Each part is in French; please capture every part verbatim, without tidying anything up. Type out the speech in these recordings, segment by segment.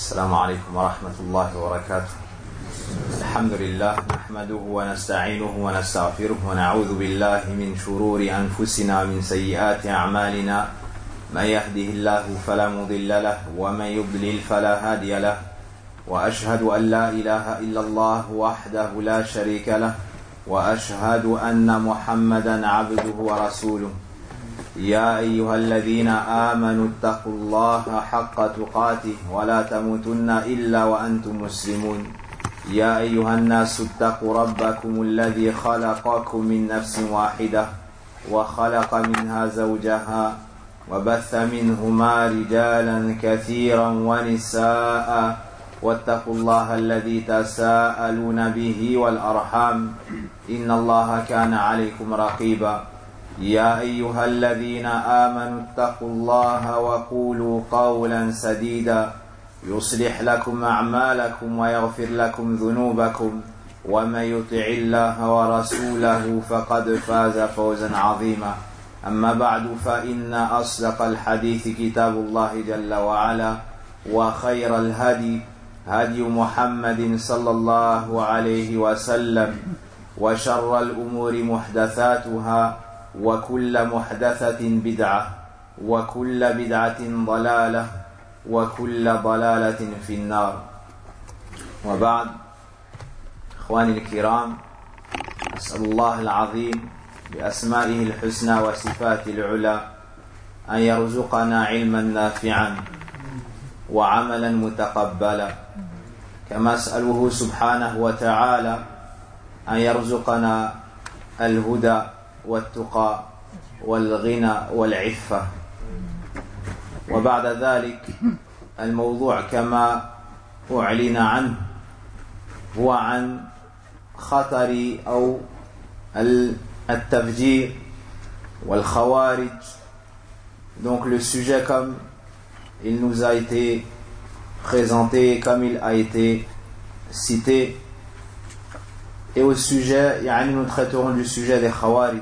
السلام عليكم ورحمة الله وبركاته. الحمد لله نحمده ونستعينه ونستغفره ونعوذ بالله من شرور أنفسنا ومن سيئات أعمالنا. من يهده الله فلا مضل له ومن يضلل فلا هادي له، وأشهد أن لا إله إلا الله وحده لا شريك له، وأشهد أن محمدا عبده ورسوله. يا أيها الذين آمنوا اتقوا الله حق تقاته ولا تموتن إلا وأنتم مسلمون. يا أيها الناس اتقوا ربكم الذي خلقكم من نفس واحدة وخلق منها زوجها وبث منهما رجالا كثيرا ونساء، واتقوا الله الذي تساءلون به والأرحام إن الله كان عليكم رقيبا. يا أيها الذين آمنوا اتقوا الله وقولوا قولا سديدا يصلح لكم أعمالكم ويغفر لكم ذنوبكم، ومن يطع الله ورسوله فقد فاز فوزا عظيما. أما بعد، فإن أصدق الحديث كتاب الله جل وعلا، وخير الهدي هدي محمد صلى الله عليه وسلم، وشر الأمور محدثاتها، وكل محدثة بدعة، وكل بدعة ضلالة، وكل ضلالة في النار. وبعد، إخواني الكرام، أسأل الله العظيم بأسمائه الحسنى وصفاته العلى أن يرزقنا علما نافعا وعملا متقبلا، كما أسأله سبحانه وتعالى أن يرزقنا الهدى والتقى والغنى والعفة. وبعد ذلك، الموضوع كما أعلن عنه هو عن خطر أو التفجير والخوارج. Donc le sujet comme il nous a été présenté, comme il a été cité, et au sujet, yani nous traiterons du sujet des Khawarij,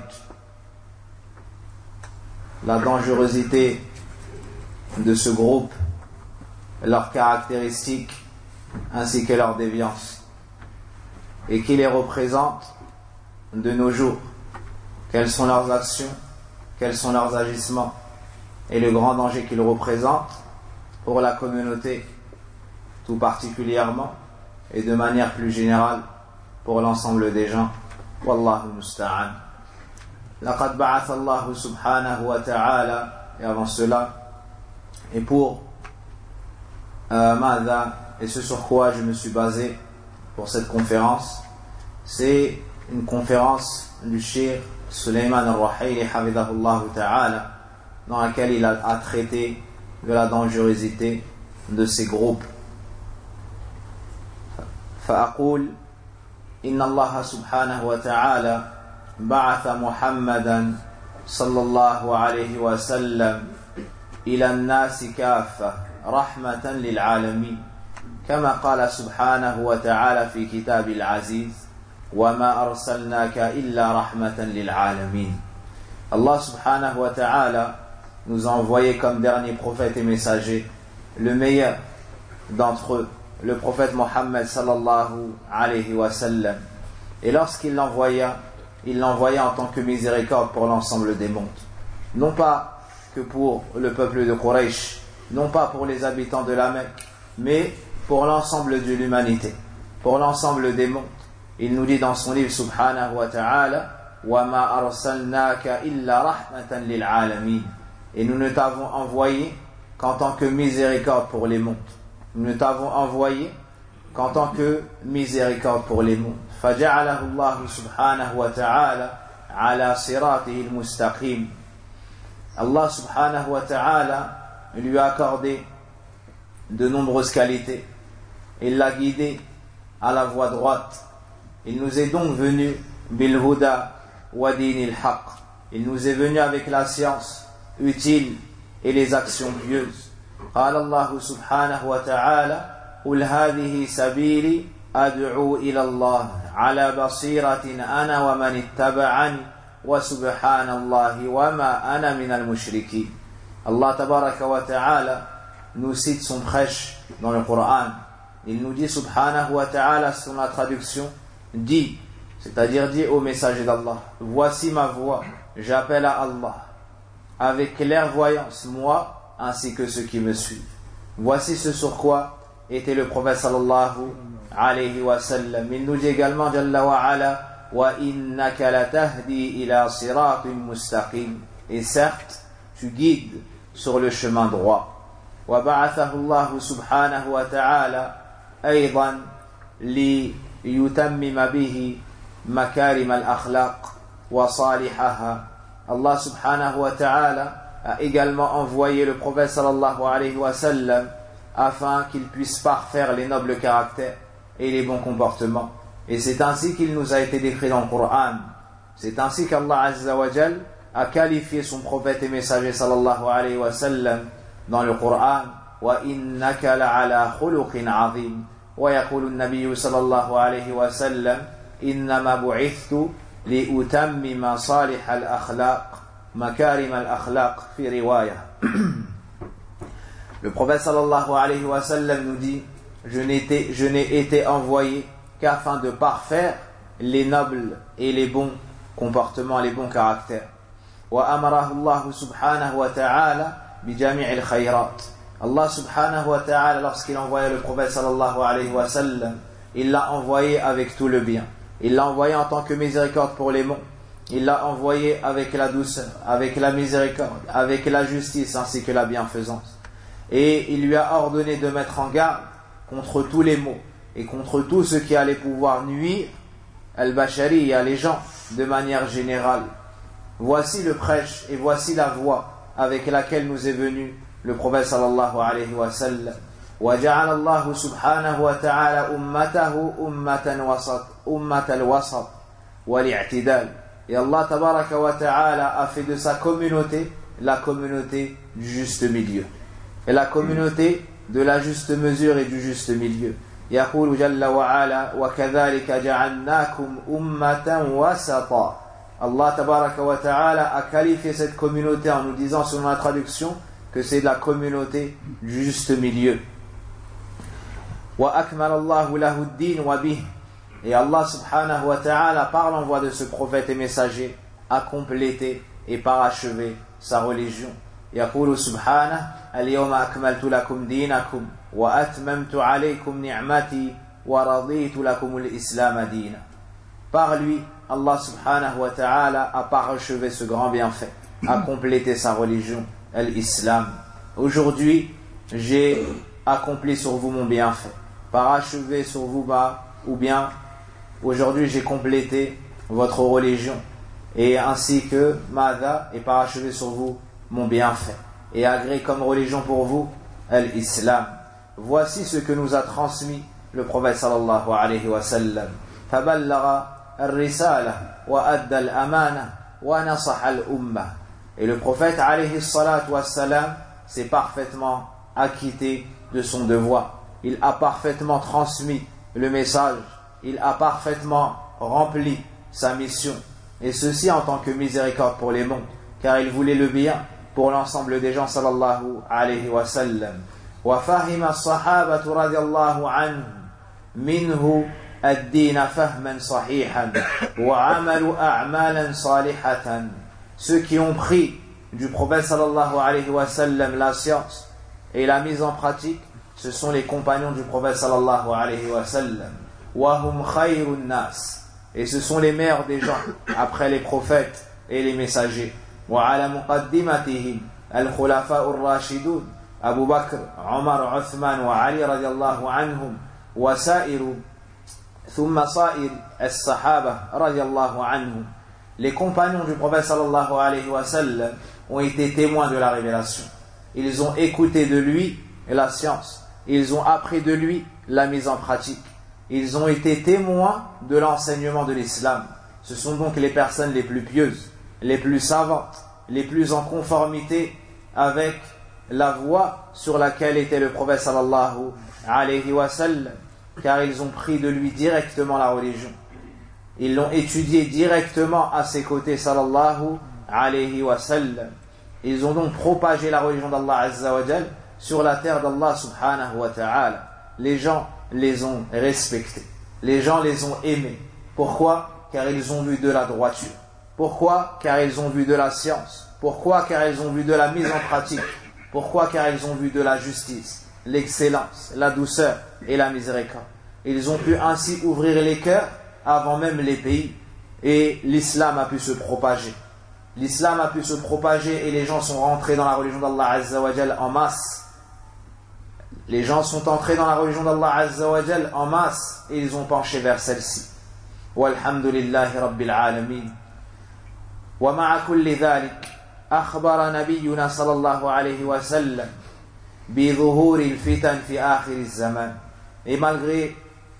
la dangerosité de ce groupe, leurs caractéristiques ainsi que leurs déviances, et qui les représente de nos jours, quelles sont leurs actions, quels sont leurs agissements, et le grand danger qu'ils représentent pour la communauté tout particulièrement, et de manière plus générale pour l'ensemble des gens. Wallahu musta'an. Laqad ba'atha Allah subhanahu wa ta'ala, et avant cela, et pour euh, Mada, et ce sur quoi je me suis basé pour cette conférence, c'est une conférence du Cheikh Sulayman al-Ruhaili hafidhahullah ta'ala, dans laquelle il a, a traité de la dangerosité de ces groupes. Fa'aqul إن الله سبحانه وتعالى بعث محمدا صلى الله عليه وسلم إلى الناس كافة رحمة للعالمين، كما قال سبحانه وتعالى في كتاب العزيز: وما أرسلناك إلا رحمة للعالمين. Allah subhanahu wa ta'ala nous a envoyé comme dernier prophète et messager le meilleur d'entre eux, le prophète Mohammed sallallahu alayhi wa sallam. Et lorsqu'il l'envoya, il l'envoya en tant que miséricorde pour l'ensemble des mondes. Non pas que pour le peuple de Quraysh, non pas pour les habitants de la Mecque, mais pour l'ensemble de l'humanité, pour l'ensemble des mondes. Il nous dit dans son livre subhanahu wa ta'ala: وَمَا أَرْسَلْنَاكَ إِلَّا رَحْمَةً لِلْعَالَمِينَ. Et nous ne t'avons envoyé qu'en tant que miséricorde pour les mondes. Nous ne t'avons envoyé qu'en tant que miséricorde pour les mondes. فَجَعَلَهُ اللَّهُ سُبْحَانَهُ وَتَعَالَى عَلَى صِرَاطِهِ الْمُسْتَقِيمِ. Allah subhanahu wa ta'ala lui a accordé de nombreuses qualités. Il l'a guidé à la voie droite. Il nous est donc venu bil huda wa dinil haqq. Il nous est venu avec la science utile et les actions pieuses. قال الله سبحانه وتعالى: قل هذه سبيلي أدعو إلى الله على بصيرة أنا ومن اتبعني وسبحان الله وما أنا من المشركين. Allah tabaraka wa ta'ala nous cite son prêche dans le Coran. Il nous dit subhanahu wa ta'ala, sur la traduction, dit, c'est-à-dire dit au messager d'Allah, voici ma voix, j'appelle à Allah, avec clairvoyance, moi, ainsi que ceux qui me suivent. Voici ce sur quoi était le prophète sallallahu alayhi wa sallam. Il nous dit également, Jalla wa ala, wa innaka la tahdi ila siratin mustaqim. Et certes, tu guides sur le chemin droit. Wa ba'athahu Allah subhanahu wa ta'ala aydan li yutammima bihi makarim al-akhlaq wa salihaha. Allah subhanahu wa ta'ala a également envoyé le prophète sallallahu alayhi wa sallam afin qu'il puisse parfaire les nobles caractères et les bons comportements. Et c'est ainsi qu'il nous a été décrit dans le Coran. C'est ainsi qu'Allah Azza wa Jal a qualifié son prophète et messager sallallahu alayhi wa sallam dans le Coran. Wa innaka la'ala khuluqin azim. Wa yaqulu an-nabiy sallallahu alayhi wa sallam innama bu'ithtu li utammima salih al-akhlaq makarim al-akhlaq fi riwaya. Le prophète sallallahu alayhi wa sallam nous dit, je n'étais, je n'ai été envoyé qu'afin de parfaire les nobles et les bons comportements, les bons caractères. Wa amarahu Allah subhanahu wa ta'ala bi jami'il khayrat. Allah subhanahu wa ta'ala, lorsqu'il envoyait le prophète sallallahu alayhi wa sallam, il l'a envoyé avec tout le bien. Il l'a envoyé en tant que miséricorde pour les monts. Il l'a envoyé avec la douceur, avec la miséricorde, avec la justice ainsi que la bienfaisance. Et il lui a ordonné de mettre en garde contre tous les maux et contre tout ce qui allait pouvoir nuire al-bashariya, les gens, de manière générale. Voici le prêche et voici la voie avec laquelle nous est venu le prophète sallallahu alayhi wa sallam. وجعل الله سبحانه وتعالى أمته أمة وسط أمة الوسط والاعتدال. Et Allah tabaraka wa ta'ala a fait de sa communauté la communauté du juste milieu. Et la communauté de la juste mesure et du juste milieu. يقول جل وعلا وكذلك جعلناكم أمة وسطا. Allah tabaraka wa ta'ala a qualifié cette communauté en nous disant selon la traduction que c'est la communauté du juste milieu. وأكمل الله له الدين وبه. Et Allah subhanahu wa ta'ala, par l'envoi de ce prophète et messager, a complété et parachevé sa religion. يقول سبحانه اليوم أكملت لكم دينكم وأتممت عليكم نعمتي ورضيت لكم الإسلام دينا. Par lui, Allah subhanahu wa ta'ala a parachevé ce grand bienfait, a complété sa religion, l'islam. Aujourd'hui, j'ai accompli sur vous mon bienfait, parachevé sur vous ma, ou bien aujourd'hui j'ai complété votre religion, et ainsi que Mada est parachevé sur vous mon bienfait, et agrée comme religion pour vous l'islam. Voici ce que nous a transmis le prophète sallallahu alayhi wa sallam. Taballagha al-risala wa adda al-amana wa nasaha al-umma. Et le prophète alayhi salatu wa salam s'est parfaitement acquitté de son devoir. Il a parfaitement transmis le message. Il a parfaitement rempli sa mission. Et ceci en tant que miséricorde pour les mondes, car il voulait le bien pour l'ensemble des gens sallallahu alayhi wa sallam. وفهم الصحابة رضي الله عنهم منه الدين فهما صحيحا وعملوا أعمالا صالحة. Ceux qui ont pris du prophète sallallahu alayhi wa sallam la science et la mise en pratique, ce sont les compagnons du prophète sallallahu alayhi wa sallam. وهم خير الناس. Et ce sont les meilleurs des gens après les prophètes et les messagers. وعلى مقدمتهم الخلفاء الراشدون أبو بكر عمر عثمان وعلي رضي الله عنهم وسائر ثم صائر الصحابة رضي الله عنهم. Les compagnons du prophète sallallahu alayhi wa sallam ont été témoins de la révélation. Ils ont écouté de lui la science. Ils ont appris de lui la mise en pratique. Ils ont été témoins de l'enseignement de l'islam. Ce sont donc les personnes les plus pieuses, les plus savantes, les plus en conformité avec la voie sur laquelle était le prophète sallallahu alayhi wa sallam, car ils ont pris de lui directement la religion. Ils l'ont étudié directement à ses côtés sallallahu alayhi wa sallam. Ils ont donc propagé la religion d'Allah azza wa jal sur la terre d'Allah subhanahu wa ta'ala, les gens les ont respectés, les gens les ont aimés. Pourquoi? Car ils ont vu de la droiture. Pourquoi? Car ils ont vu de la science. Pourquoi? Car ils ont vu de la mise en pratique. Pourquoi? Car ils ont vu de la justice, l'excellence, la douceur et la miséricorde. Ils ont pu ainsi ouvrir les cœurs avant même les pays, et l'islam a pu se propager. L'islam a pu se propager et les gens sont rentrés dans la religion d'Allah Azza wa Jal en masse. Les gens sont entrés dans la religion d'Allah Azza wa Jal en masse et ils ont penché vers celle-ci. Walhamdulillahi Rabbil Alamin. Wa ma'a kulli dhalik akhbara nabiyyuna sallallahu alayhi wa sallam bi dhuhuri al-fitan fi akhir az-zaman. Et malgré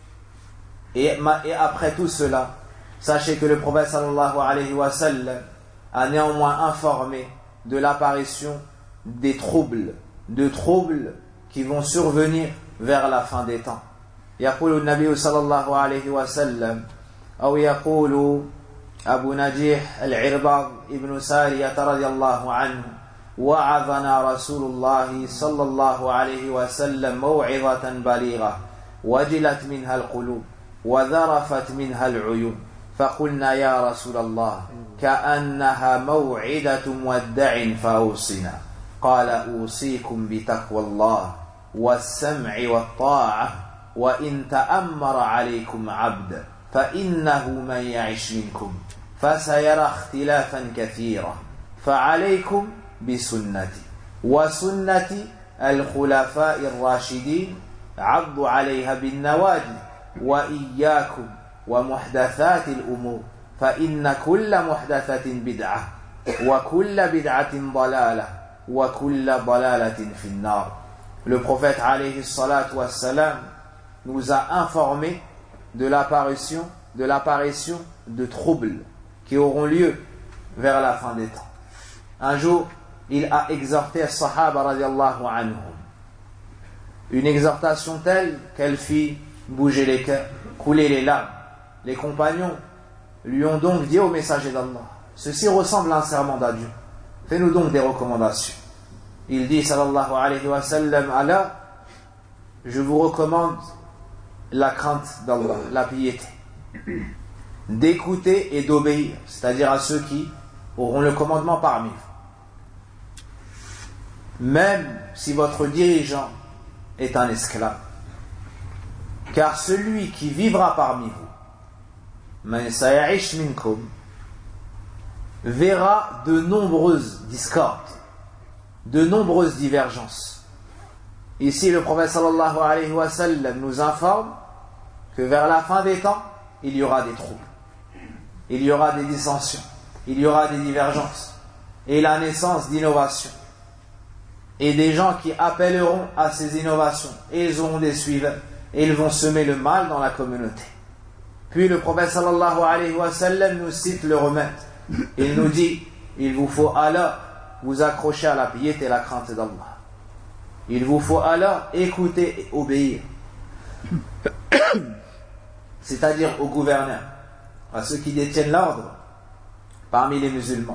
et, et après tout cela, sachez que le prophète sallallahu alayhi wa sallam a néanmoins informé de l'apparition des troubles, de troubles qui vont survenir vers la fin des temps. يقول النبي صلى الله عليه وسلم أو يقول أبو نجيح العرباض ابن سارية رضي الله عنه وعظنا رسول الله صلى الله عليه وسلم موعظة بليغة وجلت منها القلوب وذرفت منها العيون فقلنا يا رسول الله كأنها موعدة مودع فأوصنا قال أوصيكم بتقوى الله والسمع والطاعة وإن تأمر عليكم عبد فإنه من يعش منكم فسيرى اختلافا كثيرا فعليكم بسنتي وسنة الخلفاء الراشدين عضوا عليها بالنواجذ وإياكم ومحدثات الأمور فإن كل محدثة بدعة وكل بدعة ضلالة وكل ضلالة في النار. Le prophète alayhi salatu wassalam nous a informé de l'apparition, de l'apparition de troubles qui auront lieu vers la fin des temps. Un jour, il a exhorté les Sahaba radiallahu anhum. Une exhortation telle qu'elle fit bouger les cœurs, couler les larmes. Les compagnons lui ont donc dit au messager d'Allah, ceci ressemble à un serment d'adieu. Fais-nous donc des recommandations. Il dit sallallahu alayhi wa sallam, Allah, je vous recommande la crainte d'Allah, la piété, d'écouter et d'obéir, c'est-à-dire à ceux qui auront le commandement parmi vous. Même si votre dirigeant est un esclave, car celui qui vivra parmi vous, man saya'ish minkum, verra de nombreuses discordes, de nombreuses divergences. Ici, le prophète sallallahu alayhi wa sallam nous informe que vers la fin des temps, il y aura des troubles, il y aura des dissensions, il y aura des divergences, et la naissance d'innovations, et des gens qui appelleront à ces innovations, et ils auront des suiveurs, et ils vont semer le mal dans la communauté. Puis le prophète sallallahu alayhi wa sallam nous cite le remède. Il nous dit, il vous faut alors vous accrocher à la piété et la crainte d'Allah. Il vous faut alors écouter et obéir. C'est-à-dire aux gouverneurs, à ceux qui détiennent l'ordre parmi les musulmans.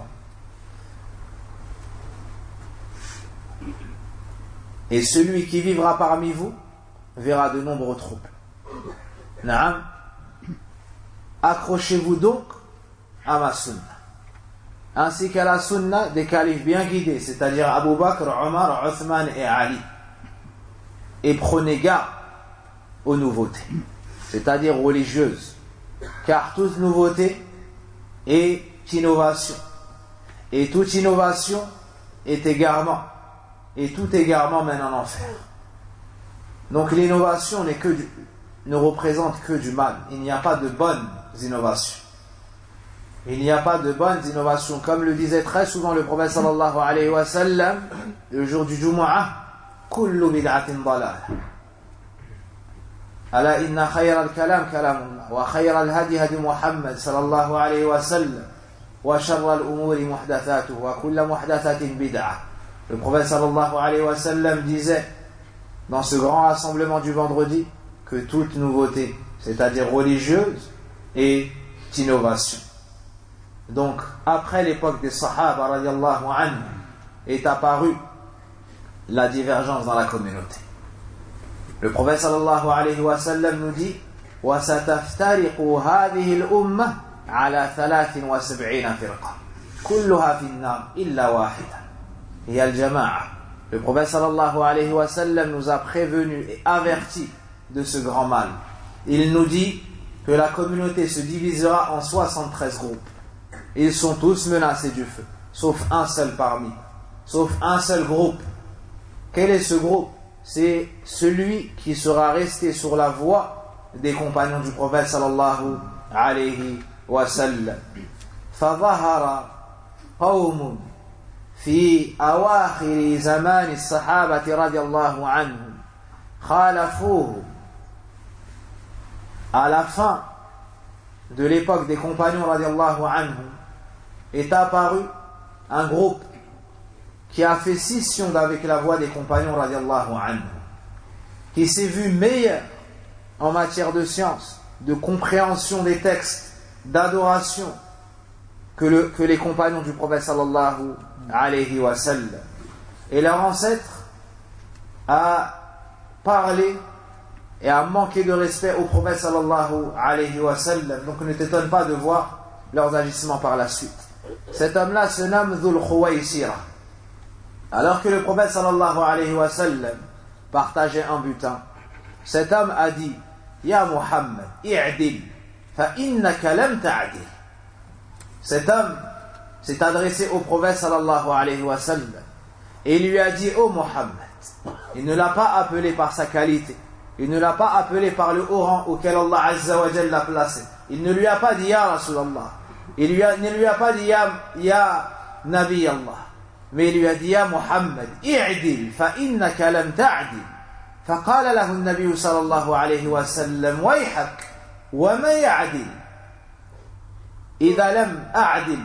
Et celui qui vivra parmi vous verra de nombreux troubles. Naam. Accrochez-vous donc à ma sunna, ainsi qu'à la sunna des califes bien guidés, c'est-à-dire Abu Bakr, Omar, Uthman et Ali. Et prenez garde aux nouveautés, c'est-à-dire religieuses, car toute nouveauté est innovation, et toute innovation est égarement, et tout égarement mène en enfer. Donc l'innovation n'est que du, ne représente que du mal. Il n'y a pas de bonnes innovations. Il n'y a pas de bonnes innovations. Comme le disait très souvent le prophète sallallahu alayhi wa sallam, le jour du Jumu'ah, kullu bid'atin dalal. Ala inna khayra al-kalam kalamullah, wa khayra al-hadi hadi Muhammad sallallahu alayhi wa sallam, wa sharra al-umuri muhdathatuhu, wa kulla muhdathatin bid'ah. Le prophète sallallahu alayhi wa sallam disait, dans ce grand rassemblement du vendredi, que toute nouveauté, c'est-à-dire religieuse, est innovation. Donc, après l'époque des Sahaba, radiallahu anhu, est apparue la divergence dans la communauté. Le prophète sallallahu alayhi wa sallam nous dit وَسَتَفْتَرِقُ هَذِهِ الْأُمَّةِ عَلَى ثَلَاثٍ وَسَبْعِينَ فِرْقَةً كُلُّهَا فِي النَّارِ إِلَّا وَاحِدًا هي الجماعة. Le prophète sallallahu alayhi wa sallam nous a prévenus et avertis de ce grand mal. Il nous dit que la communauté se divisera en soixante-treize groupes. Ils sont tous menacés du feu, sauf un seul parmi, sauf un seul groupe. Quel est ce groupe? C'est celui qui sera resté sur la voie des compagnons du prophète sallallahu alayhi wa sallam. فظهر قوم في أواخر زمان الصحابة رضي الله عنهم خالفوه. À la fin de l'époque des compagnons radiallahu anhum est apparu un groupe qui a fait scission avec la voie des compagnons radiallahu anhum, qui s'est vu meilleur en matière de science, de compréhension des textes, d'adoration que, le, que les compagnons du prophète sallallahu alayhi wa sallam. Et leur ancêtre a parlé et a manqué de respect au prophète sallallahu alayhi wa sallam. Donc ne t'étonne pas de voir leurs agissements par la suite. Cet homme-là se nomme Dhul Khuwaysira. Alors que le prophète sallallahu alayhi wa sallam partageait un butin, cet homme a dit Ya Muhammad, i'dil, fa innaka lam ta'dil. Cet homme s'est adressé au prophète sallallahu alayhi wa sallam et lui a dit ô Muhammad, il ne l'a pas appelé par sa qualité, il ne l'a pas appelé par le haut rang auquel Allah Azza wa Jalla l'a placé. Il ne lui a pas dit Ya Rasulallah. Il lui a, ne lui a pas dit Ya, ya Nabi Allah. Mais il lui a dit Ya Muhammad, i'dil, fa innaka lam ta'dil. فقال له النبي صلى الله عليه وسلم ويحك وما يعدل إذا لم أعدل.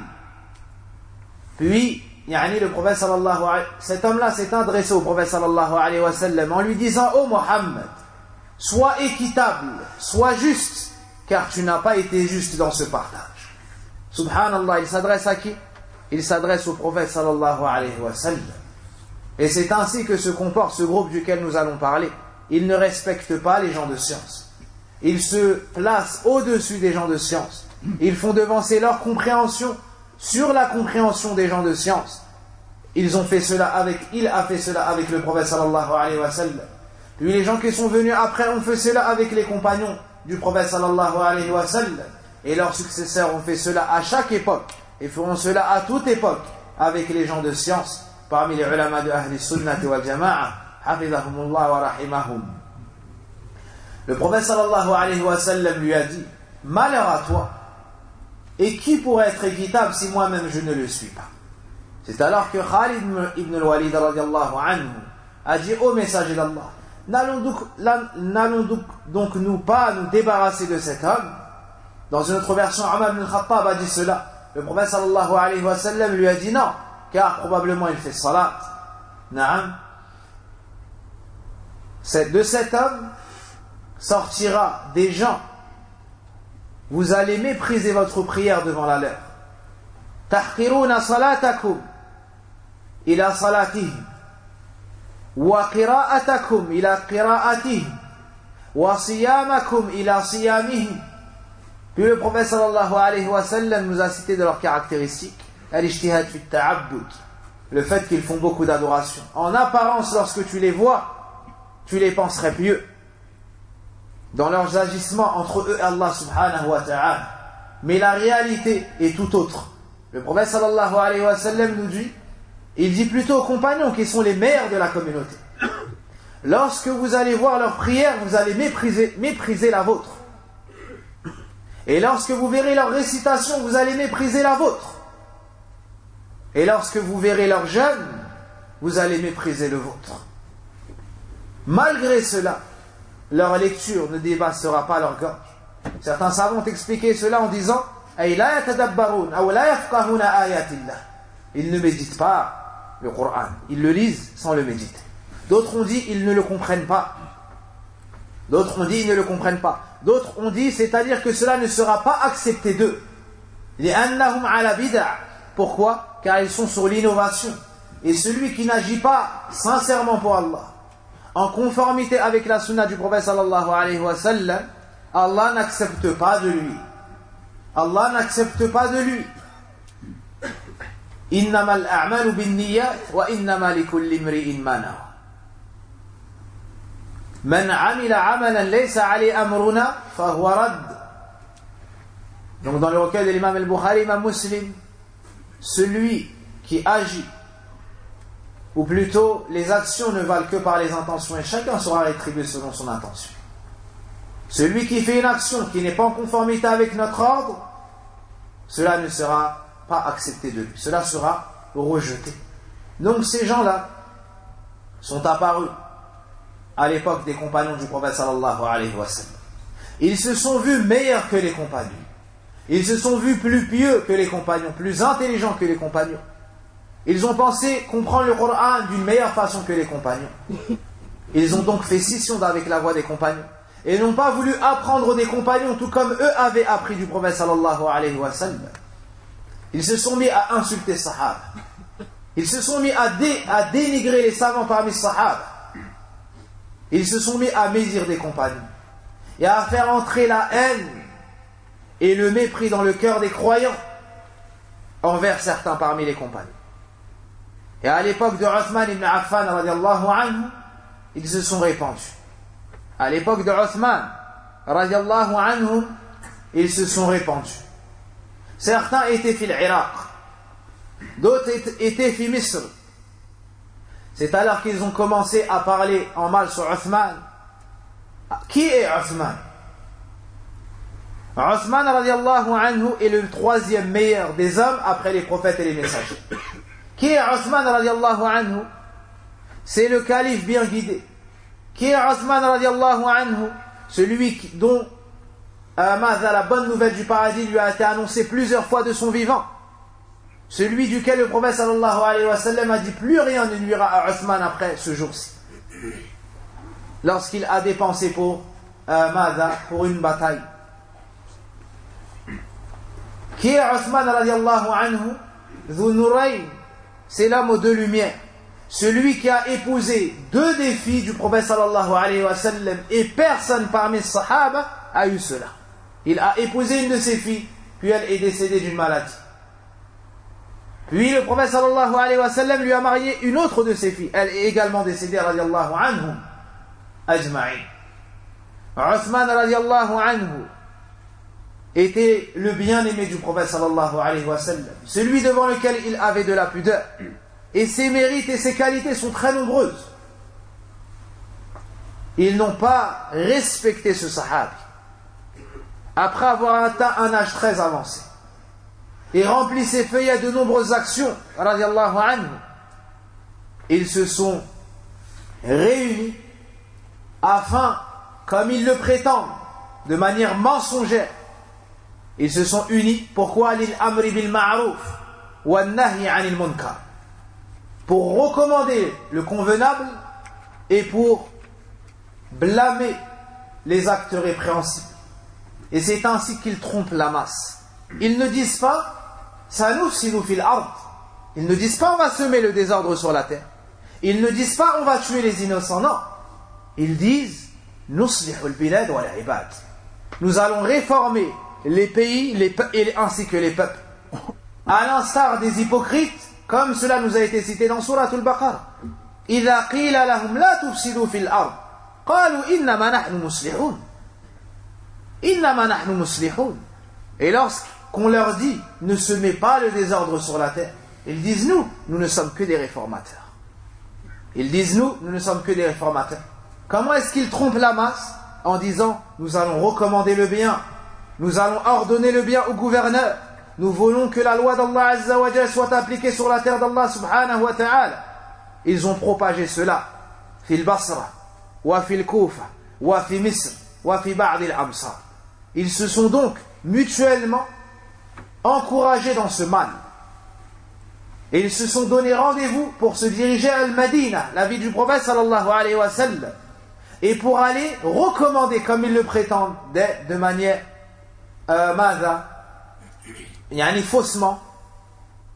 Puis, yani le prophète sallallahu alayhi, cet homme-là s'est adressé au prophète sallallahu alayhi wa sallam en lui disant ô Muhammad, sois équitable, sois juste, car tu n'as pas été juste dans ce partage. Subhanallah, il s'adresse à qui? Il s'adresse au prophète sallallahu alayhi wa sallam. Et c'est ainsi que se comporte ce groupe duquel nous allons parler. Ils ne respectent pas les gens de science. Ils se placent au-dessus des gens de science. Ils font devancer leur compréhension sur la compréhension des gens de science. Ils ont fait cela avec, il a fait cela avec le prophète sallallahu alayhi wa sallam. Puis les gens qui sont venus après ont fait cela avec les compagnons du prophète sallallahu alayhi wa sallam. Et leurs successeurs ont fait cela à chaque époque et feront cela à toute époque avec les gens de science. Parmi les ulama de Ahli Sunnati wal Jama'a, hafidhahumullah wa rahimahum. Le prophète sallallahu alayhi wa sallam lui a dit malheur à toi, et qui pourrait être équitable si moi-même je ne le suis pas? C'est alors que Khalid ibn al-Walid radiallahu anhu a dit ô messager d'Allah, n'allons donc, n'allons donc, donc nous pas nous débarrasser de cet homme? Dans une autre version, Omar ibn al-Khattab a dit cela. Le prophète sallallahu alayhi wa sallam lui a dit non, car probablement il fait salat. Naam. De cet homme sortira des gens. Vous allez mépriser votre prière devant la leur. Tahqiruna salatakum ila salatihim wa qira'atakum ila qira'atihim wa siyamakum ila siyamihim. Puis le prophète sallallahu alayhi wa sallam nous a cité de leurs caractéristiques al-ijtihad fi at-ta'abbud, le fait qu'ils font beaucoup d'adoration. En apparence, lorsque tu les vois, tu les penserais pieux dans leurs agissements entre eux et Allah subhanahu wa ta'ala. Mais la réalité est tout autre. Le prophète sallallahu alayhi wa sallam nous dit, il dit plutôt aux compagnons qui sont les meilleurs de la communauté, lorsque vous allez voir leur prière, vous allez mépriser, mépriser la vôtre. Et lorsque vous verrez leur récitation, vous allez mépriser la vôtre. Et lorsque vous verrez leur jeûne, vous allez mépriser le vôtre. Malgré cela, leur lecture ne dépassera pas leur gorge. Certains savants ont expliqué cela en disant ils ne méditent pas le Coran, ils le lisent sans le méditer. D'autres ont dit ils ne le comprennent pas. D'autres ont dit ils ne le comprennent pas. D'autres ont dit c'est-à-dire que cela ne sera pas accepté d'eux. Pourquoi? Car ils sont sur l'innovation. Et celui qui n'agit pas sincèrement pour Allah, en conformité avec la sunna du prophète sallallahu alayhi wa sallam, Allah n'accepte pas de lui. Allah n'accepte pas de lui. Innama al-a'malu bin-niyyat wa innama likulli imri'in ma nawa. Man 'amila 'amalan laysa 'alayhi amruna fa huwa radd. Donc dans le recueil de l'imam al-Bukhari, imam Muslim, celui qui agit, ou plutôt les actions ne valent que par les intentions et chacun sera rétribué selon son intention. Celui qui fait une action qui n'est pas en conformité avec notre ordre, cela ne sera pas accepté de lui, cela sera rejeté. Donc ces gens-là sont apparus à l'époque des compagnons du prophète sallallahu alayhi wa sallam. Ils se sont vus meilleurs que les compagnons. Ils se sont vus plus pieux que les compagnons, plus intelligents que les compagnons. Ils ont pensé comprendre le Coran d'une meilleure façon que les compagnons. Ils ont donc fait scission avec la voie des compagnons. Et n'ont pas voulu apprendre des compagnons tout comme eux avaient appris du prophète sallallahu alayhi wa sallam. Ils se sont mis à insulter les sahaba. Ils se sont mis à, dé, à dénigrer les savants parmi les sahaba. Ils se sont mis à médire des compagnons. Et à faire entrer la haine et le mépris dans le cœur des croyants envers certains parmi les compagnons. Et à l'époque de Uthman ibn Affan radiallahu anhu, ils se sont répandus. À l'époque de Uthman radiallahu anhu, ils se sont répandus. Certains étaient fil Irak, d'autres étaient fil Misr. C'est alors qu'ils ont commencé à parler en mal sur Uthman. Qui est Uthman? Uthman radiallahu anhu est le troisième meilleur des hommes après les prophètes et les messagers. Qui est Uthman radiallahu anhu? C'est le calife bien guidé. Qui est Uthman radiallahu anhu? Celui qui, dont euh, la bonne nouvelle du paradis lui a été annoncée plusieurs fois de son vivant. Celui duquel le prophète sallallahu alayhi wa sallam a dit plus rien ne nuira à Uthman après ce jour-ci. Lorsqu'il a dépensé pour euh, Mada, pour une bataille. Qui est Uthman radiallahu anhu? Dhu Nurayn, c'est l'homme aux deux lumières. Celui qui a épousé deux des filles du prophète sallallahu alayhi wa sallam et personne parmi les sahaba a eu cela. Il a épousé une de ses filles, puis elle est décédée d'une maladie. Puis le prophète sallallahu alayhi wa sallam lui a marié une autre de ses filles. Elle est également décédée radiallahu anhu ajma'in. Uthman radiallahu anhu était le bien-aimé du prophète sallallahu alayhi wa sallam, celui devant lequel il avait de la pudeur. Et ses mérites et ses qualités sont très nombreuses. Ils n'ont pas respecté ce sahabi après avoir atteint un âge très avancé et rempli ses feuillets de nombreuses actions radiallahu anhu. Ils se sont réunis afin, comme ils le prétendent, de manière mensongère, ils se sont unis. Pourquoi? Lil amri bil ma'ruf wa nahi 'anil munkar, pour recommander le convenable et pour blâmer les actes répréhensibles. Et c'est ainsi qu'ils trompent la masse. Ils ne disent pas sanufsidu fil ard, ils ne disent pas on va semer le désordre sur la terre, ils ne disent pas on va tuer les innocents, non, ils disent nuslihul bilad wal ibad, nous allons réformer les pays les pe- et ainsi que les peuples, à l'instar des hypocrites, comme cela nous a été cité dans Surat al-Baqarah. إِذَا قِيلَ لَهُمْ لَا تُفْسِدُوا فِي الْأَرْضِ قَالُوا إِنَّمَا نَحْنُ مُصْلِحُونَ إِنَّمَا نَحْنُ مُصْلِحُونَ. Et lorsqu'on leur dit ne semez pas le désordre sur la terre, ils disent nous, nous ne sommes que des réformateurs. Ils disent nous, nous ne sommes que des réformateurs. Comment est-ce qu'ils trompent la masse? En disant nous allons recommander le bien, nous allons ordonner le bien au gouverneur, nous voulons que la loi d'Allah Azza wa Jalla soit appliquée sur la terre d'Allah subhanahu wa ta'ala. Ils ont propagé cela fil Basra, wa fil Kufa, wa fi Misr, wa fi ba'd al-amsar. Ils se sont donc mutuellement encouragés dans ce mal. Et ils se sont donné rendez-vous pour se diriger à Al-Madina, la ville du prophète sallallahu alayhi wa sallam, et pour aller recommander, comme ils le prétendent, de, de manière euh, mada, yani faussement,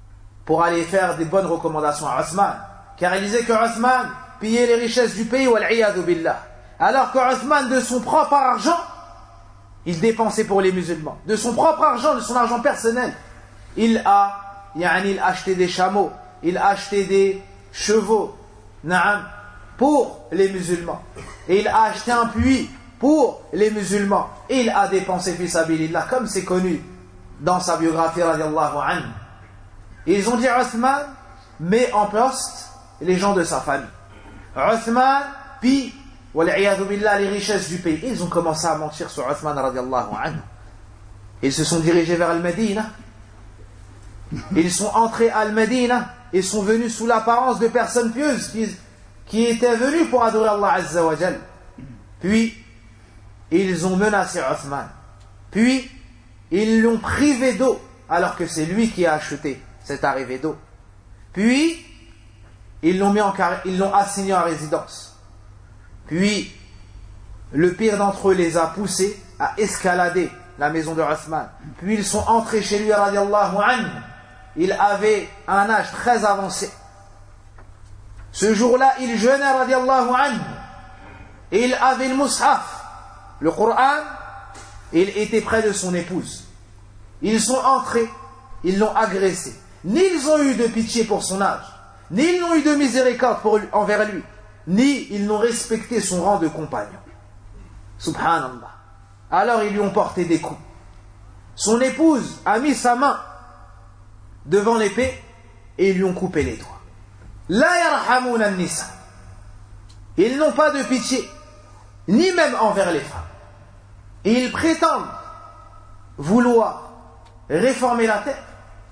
pour aller faire des bonnes recommandations à Othman. Car il disait que Othman pillait les richesses du pays, wal-'iyadhu billah. Alors que Othman, de son propre argent, il dépensait pour les musulmans. De son propre argent, de son argent personnel, il a, yani, il a acheté des chameaux, il a acheté des chevaux, na'am, pour les musulmans. Et il a acheté un puits pour les musulmans. Et il a dépensé fi sabilillah, comme c'est connu dans sa biographie, radiallahu anhu. Et ils ont dit Othman met en poste les gens de sa famille. Othman pille, wal-'iyadhu billah, les richesses du pays. Et ils ont commencé à mentir sur Othman, radiallahu anhu. Ils se sont dirigés vers Al-Medina. Ils sont entrés à Al-Medina et sont venus sous l'apparence de personnes pieuses qui, qui étaient venues pour adorer Allah Azza wa Jal. Puis, ils ont menacé Othman. Puis, ils l'ont privé d'eau, alors que c'est lui qui a acheté cette arrivée d'eau. Puis, ils l'ont mis en carré, ils l'ont assigné en résidence. Puis, le pire d'entre eux les a poussés à escalader la maison de Othman. Puis, ils sont entrés chez lui, radiallahu anhu. Il avait un âge très avancé. Ce jour-là, il jeûnait, radiallahu anhu. Et il avait le mushaf, le Coran. Il était près de son épouse. Ils sont entrés, ils l'ont agressé. Ni ils ont eu de pitié pour son âge, ni ils n'ont eu de miséricorde pour lui, envers lui, ni ils n'ont respecté son rang de compagnon. Subhanallah. Alors ils lui ont porté des coups. Son épouse a mis sa main devant l'épée et ils lui ont coupé les doigts. La yarhamoun an-nisa. Ils n'ont pas de pitié, ni même envers les femmes. Et ils prétendent vouloir réformer la terre.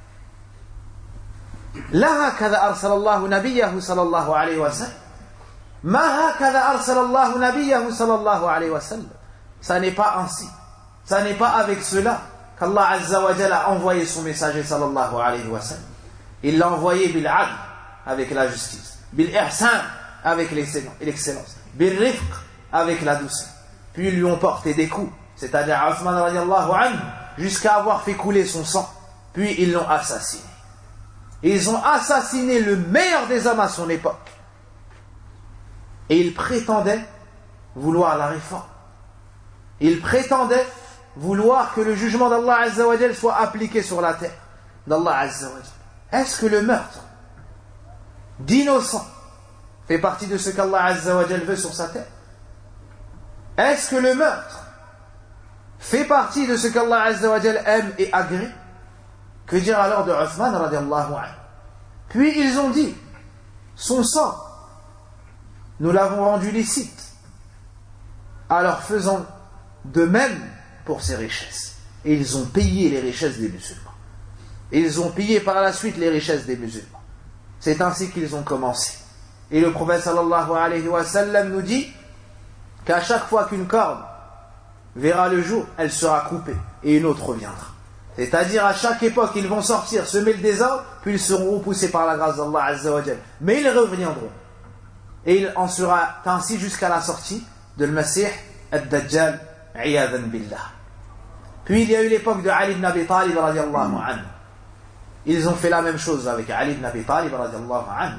La hakadha arsalallahu nabiyahu sallallahu alayhi wa sallam. Ma hakadha arsalallahu nabiyahu sallallahu alayhi wa sallam. Ça n'est pas ainsi. Ça n'est pas avec cela qu'Allah Azza wa Jalla a envoyé son messager sallallahu alayhi wa sallam. Il l'a envoyé bil adl, avec la justice, bil ihsan, avec l'excellence, bil rifq, avec la douceur. Puis ils lui ont porté des coups, c'est-à-dire Othman radiallahu anhu, jusqu'à avoir fait couler son sang. Puis ils l'ont assassiné. Et ils ont assassiné le meilleur des hommes à son époque. Et ils prétendaient vouloir la réforme. Ils prétendaient vouloir que le jugement d'Allah Azza wa Jal soit appliqué sur la terre d'Allah Azza wa Jal. Est-ce que le meurtre d'innocents fait partie de ce qu'Allah Azza wa Jal veut sur sa terre? Est-ce que le meurtre fait partie de ce qu'Allah Azza wa Jal aime et agrée? Que dire alors de Othman radiallahu anhu? Puis ils ont dit, son sang, nous l'avons rendu licite. Alors faisons de même pour ses richesses. Et ils ont payé les richesses des musulmans. Et ils ont payé par la suite les richesses des musulmans. C'est ainsi qu'ils ont commencé. Et le prophète sallallahu alayhi wa sallam nous dit qu'à chaque fois qu'une corde verra le jour, elle sera coupée et une autre reviendra. C'est-à-dire à chaque époque, ils vont sortir, semer le désordre, puis ils seront repoussés par la grâce d'Allah Azza wa Jal. Mais ils reviendront. Et il en sera ainsi jusqu'à la sortie de Al-Masih Ad-Dajjal, iyadan billah. Puis il y a eu l'époque de Ali ibn Abi Talib radiallahu anhu. Ils ont fait la même chose avec Ali ibn Abi Talib radiallahu anhu.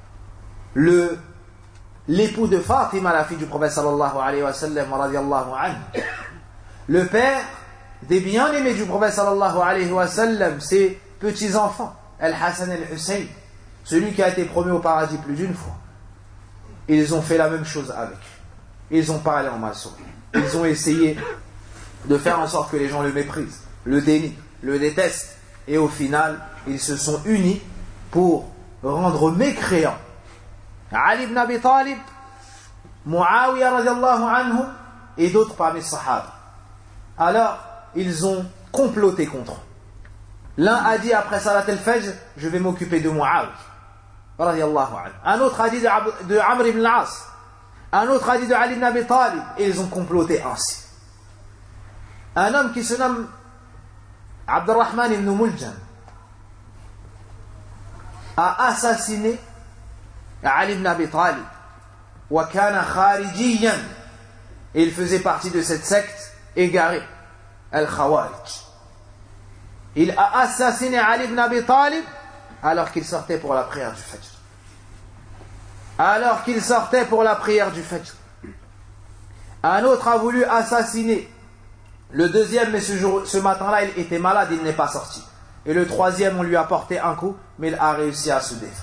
Le, l'époux de Fatima, la fille du prophète sallallahu alayhi wa sallam radiallahu anhu. Le père des bien-aimés du prophète sallallahu alayhi wa sallam, ses petits-enfants, Al-Hassan et Al-Hussein, celui qui a été promu au paradis plus d'une fois. Ils ont fait la même chose avec. Ils ont parlé en mal sur lui. Ils ont essayé de faire en sorte que les gens le méprisent, le dénient, le détestent. Et au final, ils se sont unis pour rendre mécréants Ali ibn Abi Talib, Muawiyah radiallahu anhu et d'autres parmi les Sahaba. Alors, ils ont comploté contre eux. L'un a dit après Salat al-Fajr, je vais m'occuper de Muawiyah radiallahu anhu. Un autre a dit de Amr ibn al-As. Un autre a dit de Ali ibn Abi Talib. Et ils ont comploté ainsi. Un homme qui se nomme Abdurrahman ibn Muljam a assassiné Ali ibn Abi Talib. Wa kana kharijiyan. Et il faisait partie de cette secte égarée, Al-Khawarij. Il a assassiné Ali ibn Abi Talib alors qu'il sortait pour la prière du Fajr. Alors qu'il sortait pour la prière du Fajr. Un autre a voulu assassiner le deuxième, mais ce, jour, ce matin-là, il était malade, il n'est pas sorti. Et le troisième, on lui a porté un coup, mais il a réussi à se défendre.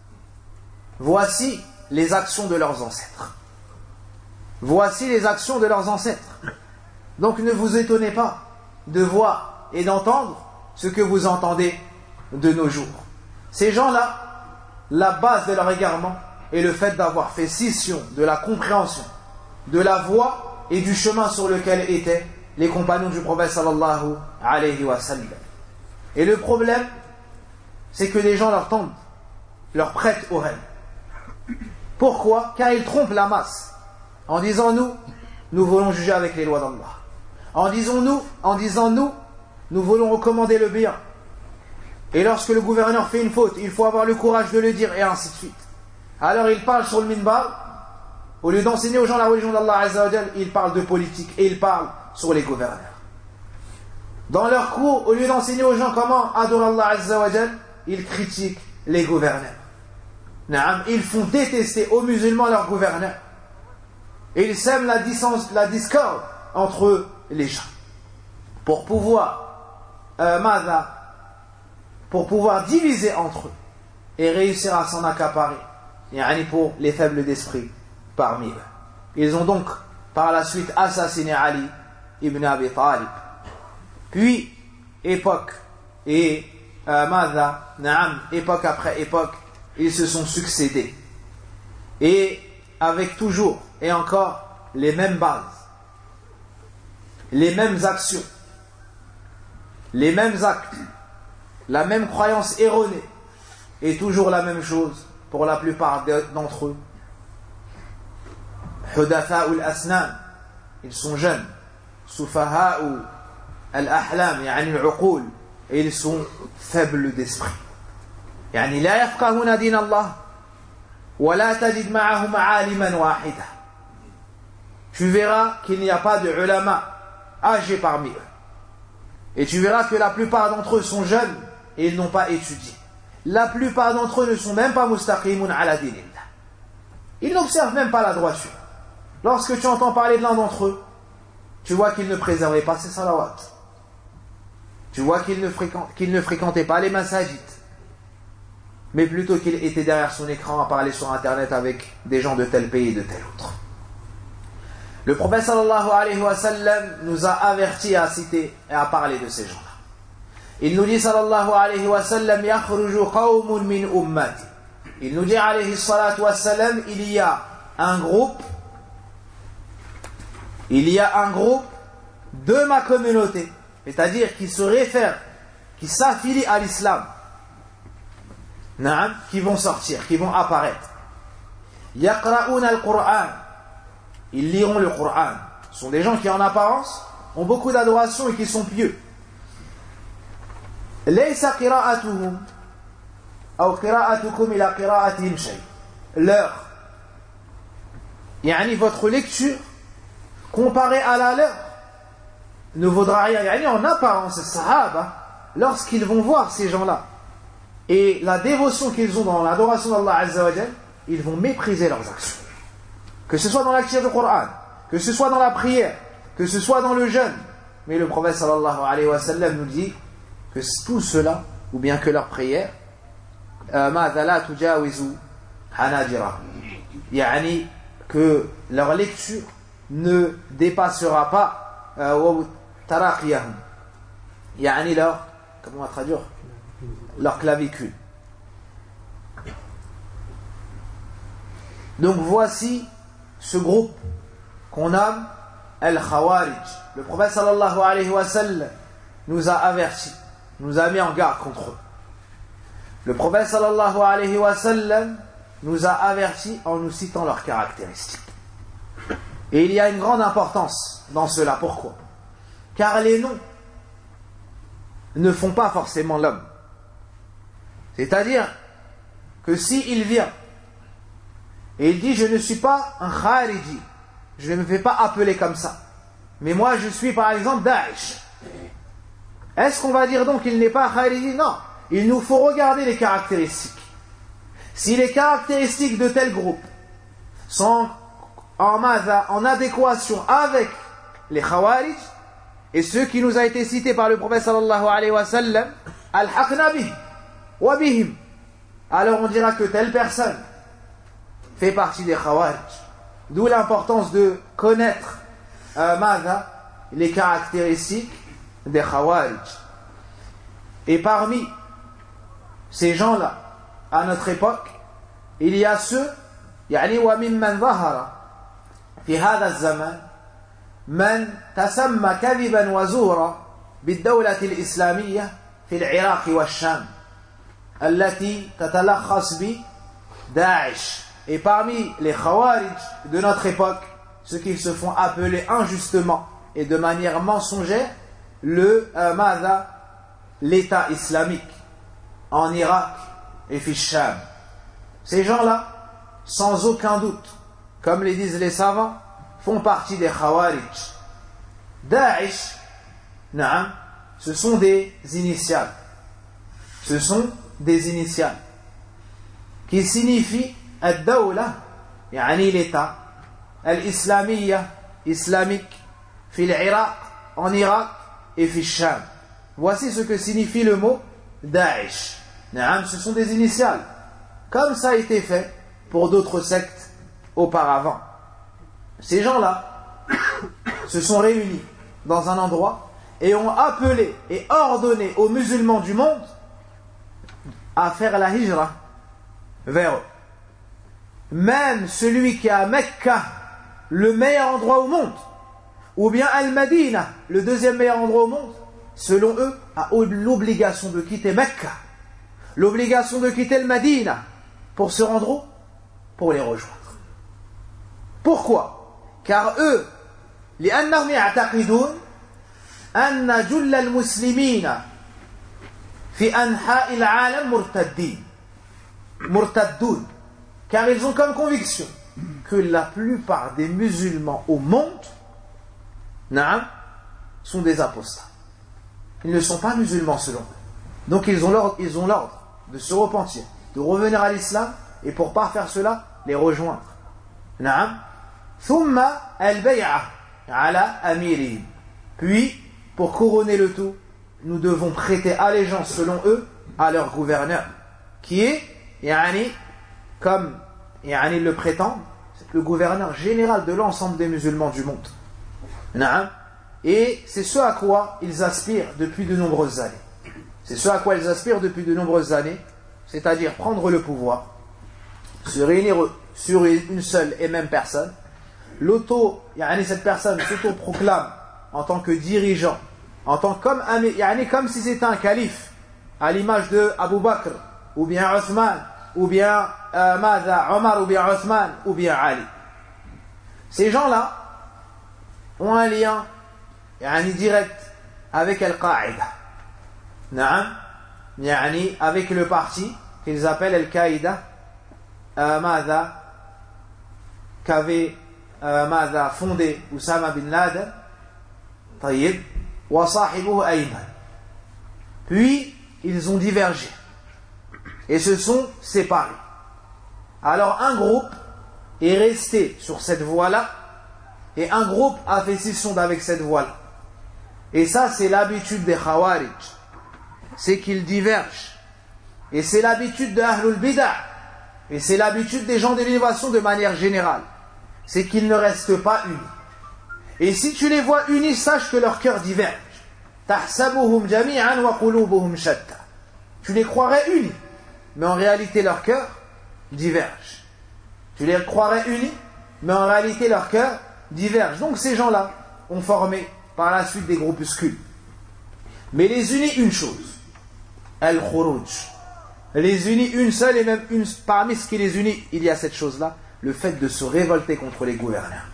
Voici les actions de leurs ancêtres. Voici les actions de leurs ancêtres. Donc ne vous étonnez pas de voir et d'entendre ce que vous entendez de nos jours. Ces gens-là, la base de leur égarement est le fait d'avoir fait scission de la compréhension, de la voie et du chemin sur lequel étaient les compagnons du prophète sallallahu alayhi wa sallam. Et le problème, c'est que les gens leur tendent, leur prêtent oreille. Pourquoi? Car ils trompent la masse. En disant nous, nous voulons juger avec les lois d'Allah. En disant nous, en disant nous, nous voulons recommander le bien. Et lorsque le gouverneur fait une faute, il faut avoir le courage de le dire, et ainsi de suite. Alors il parle sur le minbar, au lieu d'enseigner aux gens la religion d'Allah Azza wa Jal, il parle de politique, et il parle sur les gouverneurs. Dans leur cours, au lieu d'enseigner aux gens comment adorer Allah Azza wa Jal, ils critiquent les gouverneurs. Ils font détester aux musulmans leurs gouverneurs. Et ils sèment la, distance, la discorde entre les gens. Pour pouvoir, euh, mada, pour pouvoir diviser entre eux et réussir à s'en accaparer. Yani pour les faibles d'esprit parmi eux. Ils ont donc par la suite assassiné Ali ibn Abi Talib. Puis, époque et euh, mada, naam, époque après époque, ils se sont succédés. Et avec toujours et encore les mêmes bases, les mêmes actions, les mêmes actes, la même croyance erronée, et toujours la même chose pour la plupart d'entre eux. Hudatha'u al-asnan, ils sont jeunes. Sufaha'u al-ahlam, yani al-uqul, et ils sont faibles d'esprit. Yani la yafqahuna din Allah, wa la tajid ma'ahum 'aliman wahida. Tu verras qu'il n'y a pas de ulama âgés parmi eux. Et tu verras que la plupart d'entre eux sont jeunes et ils n'ont pas étudié. La plupart d'entre eux ne sont même pas mustaqimun ala dinillah. Ils n'observent même pas la droiture. Lorsque tu entends parler de l'un d'entre eux, tu vois qu'il ne préservait pas ses salawats. Tu vois qu'il ne, fréquente, qu'il ne fréquentait pas les masajid. Mais plutôt qu'il était derrière son écran à parler sur internet avec des gens de tel pays et de tel autre. Le prophète sallallahu alayhi wa sallam nous a avertis à citer et à parler de ces gens-là. Il nous dit sallallahu alayhi wa sallam yakhruju qawmun min ummati. Il nous dit alayhi salatu wa sallam, il y a un groupe il y a un groupe de ma communauté, c'est-à-dire qui se réfèrent, qui s'affilient à l'islam, qui vont sortir, qui vont apparaître. Yaqra'una al-Qur'an, ils liront le Coran. Ce sont des gens qui en apparence ont beaucoup d'adoration et qui sont pieux. Laysa qira'atuhum aw qira'atukum ila qira'atihim shay. Leur, yani votre lecture comparée à la leur ne vaudra rien. Yani en apparence, les sahaba, lorsqu'ils vont voir ces gens-là et la dévotion qu'ils ont dans l'adoration d'Allah Azza wa Jal, ils vont mépriser leurs actions. Que ce soit dans la lecture du Coran, que ce soit dans la prière, que ce soit dans le jeûne. Mais le prophète sallallahu alayhi wa sallam nous dit que tout cela, ou bien que leur prière, ماذا لا تجاوز حناجرهم, يعني que leur lecture ne dépassera pas taraqiyahum, يعني leur, comment on va traduire, leur clavicule. Donc voici ce groupe qu'on nomme Al-Khawarij. Le prophète sallallahu alayhi wa sallam nous a avertis, nous a mis en garde contre eux. Le prophète sallallahu alayhi wa sallam nous a avertis en nous citant leurs caractéristiques. Et il y a une grande importance dans cela. Pourquoi? Car les noms ne font pas forcément l'homme. C'est-à-dire que s'il vient et il dit je ne suis pas un khariji, je ne me fais pas appeler comme ça, mais moi je suis par exemple Daesh, est-ce qu'on va dire donc qu'il n'est pas khariji? Non, il nous faut regarder les caractéristiques. Si les caractéristiques de tel groupe sont en, en adéquation avec les Khawarij, et ce qui nous a été cité par le prophète sallallahu alayhi wa sallam, al-haqna bih wa bihim, alors on dira que telle personne fait partie des Khawarij. D'où l'importance de connaître euh, mada, les caractéristiques des Khawarij. Et parmi ces gens-là, à notre époque, il y a ceux, يعني وممن ظهر في هذا الزمان من تسمى كذبا وزورا بالدولة الإسلامية في العراق والشام التي تتلخص بداعش. Et parmi les Khawarij de notre époque, ceux qui se font appeler injustement et de manière mensongère le euh, Mada, l'État islamique en Irak et fi Sham. Ces gens-là, sans aucun doute, comme les disent les savants, font partie des Khawarij. Daesh, naam, ce sont des initiales. Ce sont des initiales qui signifient ad-dawla, yani l'État, al-islamiyya, islamique, fi l'Irak, en Irak et fi Sham. Voici ce que signifie le mot Daesh. Naam, ce sont des initiales, comme ça a été fait pour d'autres sectes auparavant. Ces gens-là se sont réunis dans un endroit et ont appelé et ordonné aux musulmans du monde à faire la hijra vers eux. Même celui qui est à Mecca, le meilleur endroit au monde, ou bien Al-Madina, le deuxième meilleur endroit au monde, selon eux, a l'obligation de quitter Mecca, l'obligation de quitter le Madina pour se rendre où? Pour les rejoindre. Pourquoi? Car eux, لأنهم يعتقدون أن جل المسلمين في أنحاء العالم مرتدين مرتدون, car ils ont comme conviction que la plupart des musulmans au monde, naam, sont des apostats. Ils ne sont pas musulmans selon eux. Donc ils ont l'ordre, ils ont l'ordre de se repentir, de revenir à l'islam, et pour pas faire cela, les rejoindre. Naam. Thumma al-bay'a ala amirihim. Puis, pour couronner le tout, nous devons prêter allégeance selon eux à leur gouverneur, qui est, yani, comme yani le prétendent, c'est le gouverneur général de l'ensemble des musulmans du monde. Naam. Et c'est ce à quoi ils aspirent depuis de nombreuses années. C'est ce à quoi ils aspirent depuis de nombreuses années, c'est-à-dire prendre le pouvoir, se réunir sur une seule et même personne. L'auto, yani cette personne s'auto-proclame en tant que dirigeant, en tant comme, yani comme si c'était un calife, à l'image de Abu Bakr, ou bien Othman, ou bien euh, Mada, Omar, ou bien Othman, ou bien Ali. Ces gens-là ont un lien yani direct avec Al-Qaïda. Naam, yani avec le parti qu'ils appellent Al-Qaïda, euh, Mada, qu'avait euh, Mada fondé Oussama bin Laden, Tayyib, wa sahibuhu Ayman. Puis ils ont divergé et se sont séparés. Alors un groupe est resté sur cette voie-là et un groupe a fait scission avec cette voie-là. Et ça, c'est l'habitude des Khawarij. C'est qu'ils divergent. Et c'est l'habitude de Ahlul Bid'ah. Et c'est l'habitude des gens de l'innovation de manière générale. C'est qu'ils ne restent pas unis. Et si tu les vois unis, sache que leur cœur diverge. Tahsabuhum jami'an wa qulubuhum shatta. Tu les croirais unis, mais en réalité leur cœur diverge. Tu les croirais unis, mais en réalité leur cœur diverge. Donc ces gens-là ont formé par la suite des groupuscules. Mais les unis une chose, al-khuruj. Les unis une seule et même une, parmi ce qui les unit, il y a cette chose-là, le fait de se révolter contre les gouverneurs.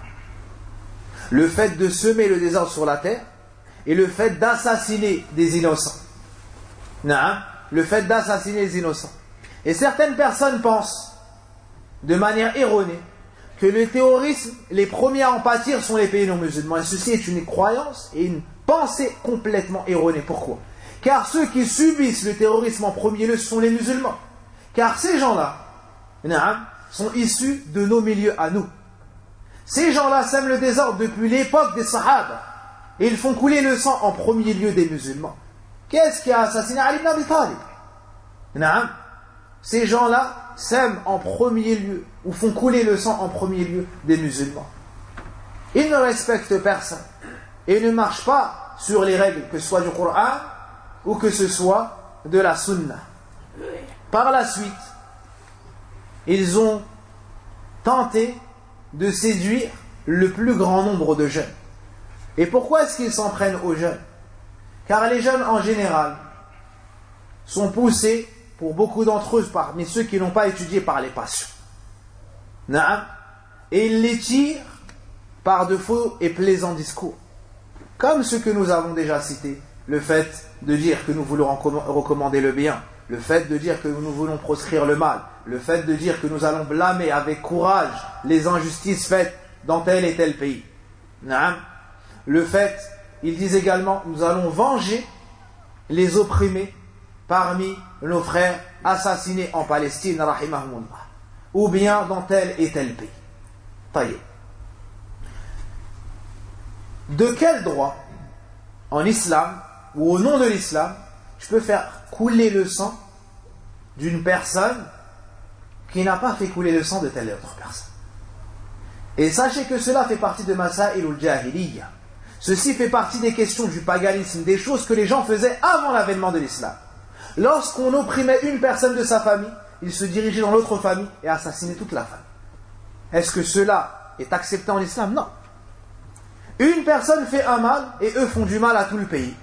Le fait de semer le désordre sur la terre et le fait d'assassiner des innocents. Non, le fait d'assassiner les innocents. Et certaines personnes pensent, de manière erronée, que le terrorisme, les premiers à en pâtir sont les pays non musulmans. Et ceci est une croyance et une pensée complètement erronée. Pourquoi? Car ceux qui subissent le terrorisme en premier lieu, ce sont les musulmans. Car ces gens-là, sont issus de nos milieux à nous. Ces gens-là sèment le désordre depuis l'époque des Sahaba. Et ils font couler le sang en premier lieu des musulmans. Qu'est-ce qui a assassiné Ali ibn Abi Talib? Ces gens-là sèment en premier lieu, ou font couler le sang en premier lieu des musulmans. Ils ne respectent personne. Et ne marchent pas sur les règles, que ce soit du Coran, ou que ce soit de la Sunna. Par la suite, ils ont tenté de séduire le plus grand nombre de jeunes. Et pourquoi est-ce qu'ils s'en prennent aux jeunes? Car les jeunes en général sont poussés, pour beaucoup d'entre eux, parmi ceux qui n'ont pas étudié, par les passions. Et ils les tirent par de faux et plaisants discours. Comme ceux que nous avons déjà cités, le fait de dire que nous voulons recommander le bien, le fait de dire que nous voulons proscrire le mal, le fait de dire que nous allons blâmer avec courage les injustices faites dans tel et tel pays. Le fait, ils disent également, nous allons venger les opprimés parmi nos frères assassinés en Palestine, rahimahumullah, ou bien dans tel et tel pays. Taïe. De quel droit, en islam, ou au nom de l'islam, je peux faire couler le sang d'une personne qui n'a pas fait couler le sang de telle autre personne? Et sachez que cela fait partie de Masail al-Jahiliya. Ceci fait partie des questions du paganisme, des choses que les gens faisaient avant l'avènement de l'islam. Lorsqu'on opprimait une personne de sa famille, il se dirigeait dans l'autre famille et assassinait toute la famille. Est-ce que cela est accepté en islam? Non. Une personne fait un mal et eux font du mal à tout le pays.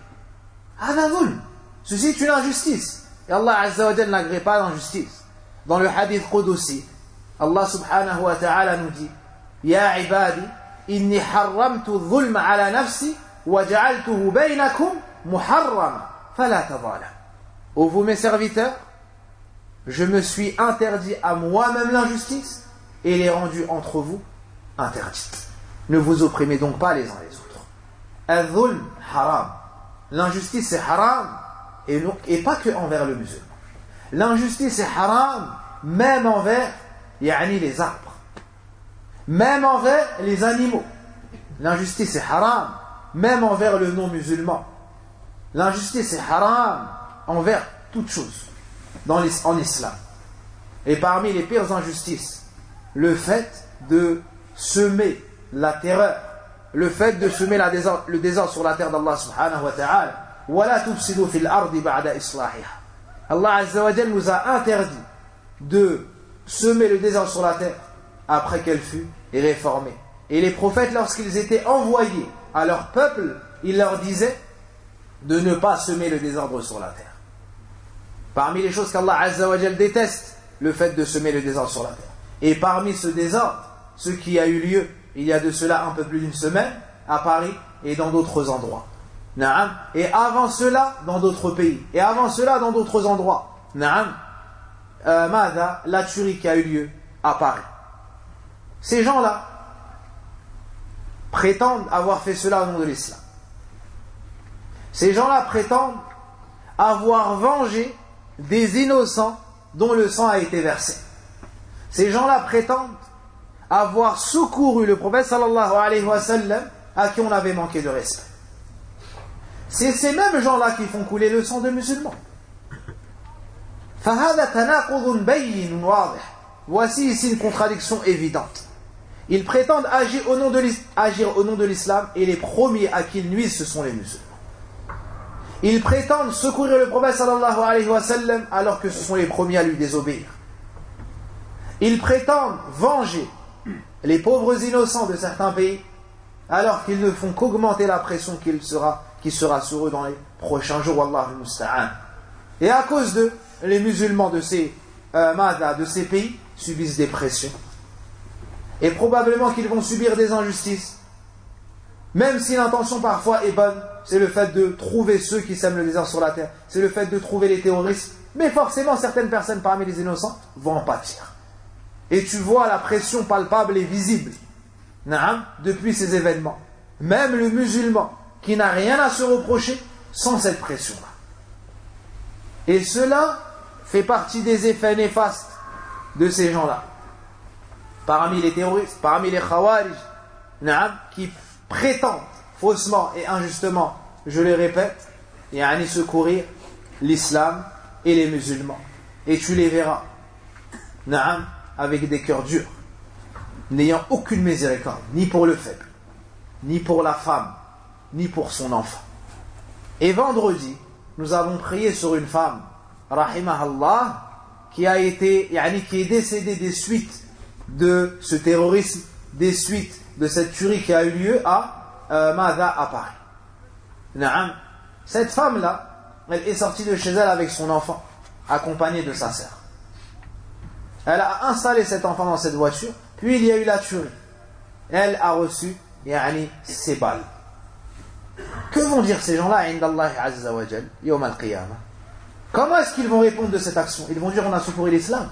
Ceci est une injustice. Et Allah Azza wa Jalla n'agrée pas l'injustice. Dans le hadith Qudusi, Allah subhanahu wa ta'ala nous dit: Ya ibadi, inni harramtu dhulma ala nafsi wa ja'altuhu baynakum muharrama fala tadhalam. Ô vous mes serviteurs, je me suis interdit à moi-même l'injustice et l'ai rendue entre vous interdite. Ne vous opprimez donc pas les uns les autres. Al-dhulm haram. L'injustice c'est haram, et, non, et pas que envers le musulman. L'injustice est haram même envers yani les arbres, même envers les animaux. L'injustice est haram même envers le non-musulman. L'injustice est haram envers toute chose dans en islam. Et parmi les pires injustices, le fait de semer la terreur, le fait de semer la désordre, le désordre sur la terre d'Allah subhanahu wa ta'ala. وَلَا تُفْسِدُوا فِي الْأَرْضِ بَعْدَ إِصْلَاحِهَا. Allah Azza wa Jal nous a interdit de semer le désordre sur la terre après qu'elle fut réformée. Et les prophètes, lorsqu'ils étaient envoyés à leur peuple, ils leur disaient de ne pas semer le désordre sur la terre. Parmi les choses qu'Allah Azza wa Jal déteste, le fait de semer le désordre sur la terre. Et parmi ce désordre, ce qui a eu lieu il y a de cela un peu plus d'une semaine à Paris et dans d'autres endroits. Naam. Et avant cela dans d'autres pays. Et avant cela dans d'autres endroits. Naam. Euh, Mada, la tuerie qui a eu lieu à Paris. Ces gens-là prétendent avoir fait cela au nom de l'islam. Ces gens-là prétendent avoir vengé des innocents dont le sang a été versé. Ces gens-là prétendent avoir secouru le prophète sallallahu alayhi wa sallam à qui on avait manqué de respect. C'est ces mêmes gens-là qui font couler le sang de musulmans. Voici ici une contradiction évidente. Ils prétendent agir au nom de l'islam et les premiers à qui ils nuisent ce sont les musulmans. Ils prétendent secourir le prophète sallallahu alayhi wa sallam alors que ce sont les premiers à lui désobéir. Ils prétendent venger les pauvres innocents de certains pays alors qu'ils ne font qu'augmenter la pression qu'il sera, qui sera sur eux dans les prochains jours. Wallahu musta'an. Et à cause d'eux, les musulmans de ces, euh, de ces pays subissent des pressions. Et probablement qu'ils vont subir des injustices. Même si l'intention parfois est bonne, c'est le fait de trouver ceux qui sèment le désordre sur la terre, c'est le fait de trouver les terroristes. Mais forcément, certaines personnes parmi les innocents vont en pâtir. Et tu vois la pression palpable et visible naam, depuis ces événements. Même le musulman qui n'a rien à se reprocher sans cette pression-là. Et cela fait partie des effets néfastes de ces gens-là. Parmi les terroristes, parmi les khawarij, qui prétendent faussement et injustement, je le répète, yani secourir l'islam et les musulmans. Et tu les verras, naam, avec des cœurs durs, n'ayant aucune miséricorde, ni pour le faible, ni pour la femme, ni pour son enfant. Et vendredi, nous avons prié sur une femme, rahimahallah, qui a été, yani, qui est décédée des suites de ce terrorisme, des suites de cette tuerie qui a eu lieu à euh, Mada, à Paris. Naam. Cette femme-là, elle est sortie de chez elle avec son enfant, accompagnée de sa sœur. Elle a installé cet enfant dans cette voiture, puis il y a eu la tuerie. Elle a reçu, yani, ses balles. Que vont dire ces gens-là, inda Allah azza wa jal, yawm al-qiyamah? Comment est-ce qu'ils vont répondre de cette action? Ils vont dire on a secouru l'islam.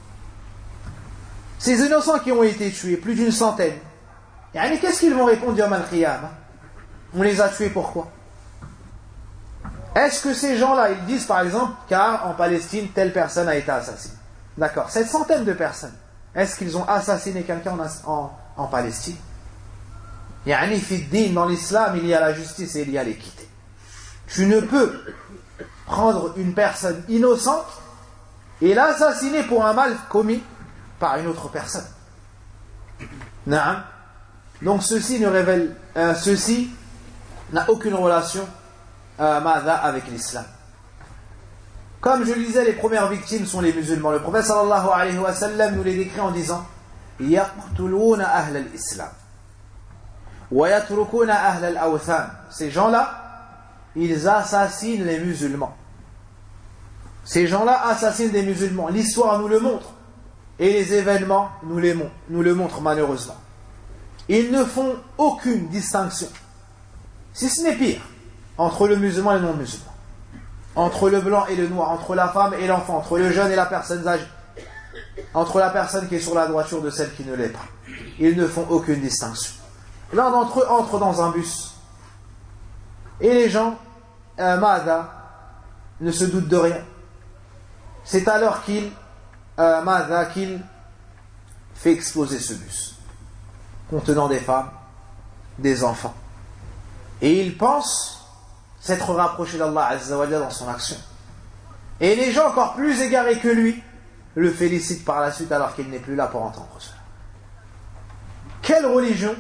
Ces innocents qui ont été tués, plus d'une centaine, yani, qu'est-ce qu'ils vont répondre yawm al-qiyamah? On les a tués pourquoi? Est-ce que ces gens-là, ils disent par exemple, car en Palestine, telle personne a été assassinée? D'accord, cette centaine de personnes, est-ce qu'ils ont assassiné quelqu'un en, en, en Palestine? Yani fi din, dans l'islam, il y a la justice et il y a l'équité. Tu ne peux prendre une personne innocente et l'assassiner pour un mal commis par une autre personne. Naam. Donc ceci ne révèle, euh, ceci n'a aucune relation euh, mada avec l'islam. Comme je le disais, les premières victimes sont les musulmans. Le prophète sallallahu alayhi wa sallam nous les décrit en disant yaqtuluna ahl al-islam wa yatrukuna ahl al-awthan. Ces gens-là, ils assassinent les musulmans. Ces gens-là assassinent des musulmans. L'histoire nous le montre et les événements nous, les mon- nous le montrent malheureusement. Ils ne font aucune distinction, si ce n'est pire, entre le musulman et le non-musulman, entre le blanc et le noir, entre la femme et l'enfant, entre le jeune et la personne âgée, entre la personne qui est sur la droiture de celle qui ne l'est pas. Ils ne font aucune distinction. L'un d'entre eux entre dans un bus et les gens, euh, Mada, ne se doutent de rien. C'est alors qu'il, euh, Mada, qu'il fait exploser ce bus, contenant des femmes, des enfants. Et il pense s'être rapproché d'Allah Azza wa Jalla dans son action. Et les gens encore plus égarés que lui le félicitent par la suite alors qu'il n'est plus là pour entendre cela. Quelle religion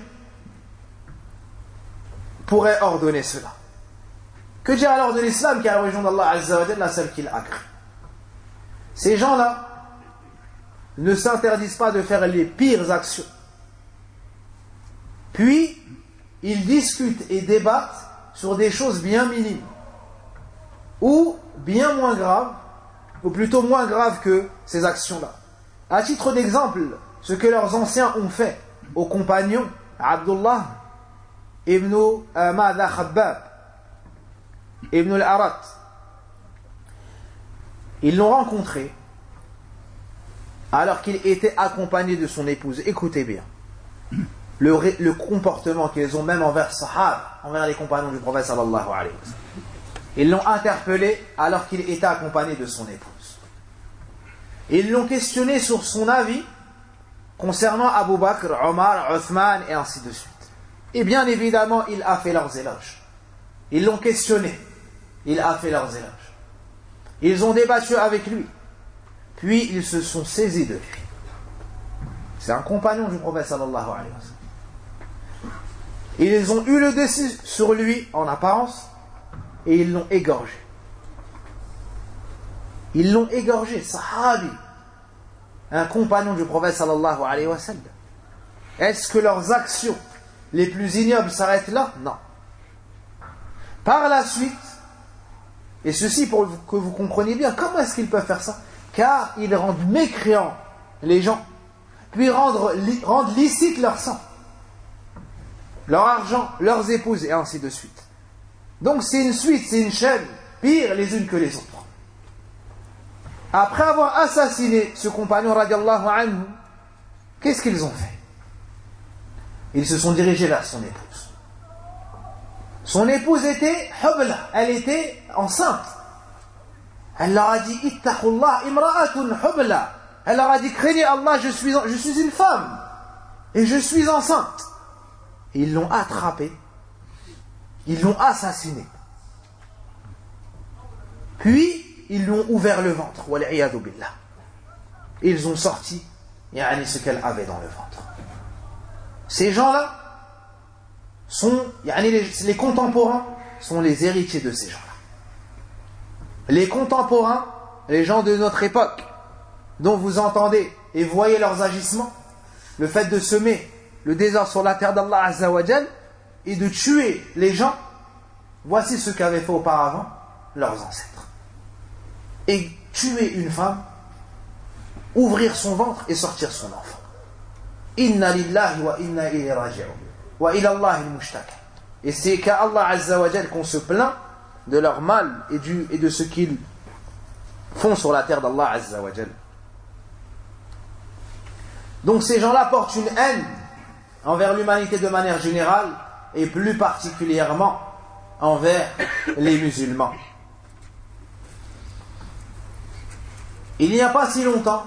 pourrait ordonner cela? Que dire alors de l'islam qui est la religion d'Allah Azza wa Jalla, celle qu'il a créée? Ces gens-là ne s'interdisent pas de faire les pires actions. Puis, ils discutent et débattent sur des choses bien minimes, ou bien moins graves, ou plutôt moins graves que ces actions-là. À titre d'exemple, ce que leurs anciens ont fait aux compagnons, Abdullah ibn Mada Khabbab, ibn al-Arat, ils l'ont rencontré alors qu'il était accompagné de son épouse. Écoutez bien le, le comportement qu'ils ont même envers Sahaba, envers les compagnons du prophète sallallahu alayhi wa sallam. Ils l'ont interpellé alors qu'il était accompagné de son épouse. Ils l'ont questionné sur son avis concernant Abu Bakr, Omar, Othman et ainsi de suite. Et bien évidemment, il a fait leurs éloges. Ils l'ont questionné. Il a fait leurs éloges. Ils ont débattu avec lui. Puis ils se sont saisis de lui. C'est un compagnon du prophète sallallahu alayhi wa sallam. Ils ont eu le dessus sur lui en apparence et ils l'ont égorgé. Ils l'ont égorgé, sahabi, un compagnon du prophète sallallahu alayhi wa sallam. Est-ce que leurs actions les plus ignobles s'arrêtent là? Non. Par la suite, et ceci pour que vous compreniez bien, comment est-ce qu'ils peuvent faire ça? Car ils rendent mécréants les gens, puis rendre, rendent licite leur sang, leur argent, leurs épouses, et ainsi de suite. Donc c'est une suite, c'est une chaîne, pire les unes que les autres. Après avoir assassiné ce compagnon radiallahu anhu, qu'est-ce qu'ils ont fait? Ils se sont dirigés vers son épouse. Son épouse était hubla, elle était enceinte. Elle leur a dit ittaqullah imra'atun hubla. Elle leur a dit craignez Allah, je suis, je suis une femme et je suis enceinte. Et ils l'ont attrapée, ils l'ont assassinée. Puis ils lui ont ouvert le ventre. Wal'iyadu billah. Et ils ont sorti yani, ce qu'elle avait dans le ventre. Ces gens-là sont yani, les, les contemporains sont les héritiers de ces gens-là. Les contemporains, les gens de notre époque, dont vous entendez et voyez leurs agissements, le fait de semer le désordre sur la terre d'Allah Azza wa Jal et de tuer les gens, voici ce qu'avaient fait auparavant leurs ancêtres. Et tuer une femme, ouvrir son ventre et sortir son enfant. Inna lillahi wa inna ilayhi raji'un wa ila Allahi al-mushtaka. Et c'est qu'à Allah Azza wa Jal qu'on se plaint de leur mal et, du, et de ce qu'ils font sur la terre d'Allah Azza wa Jal. Donc ces gens-là portent une haine envers l'humanité de manière générale et plus particulièrement envers les musulmans. Il n'y a pas si longtemps,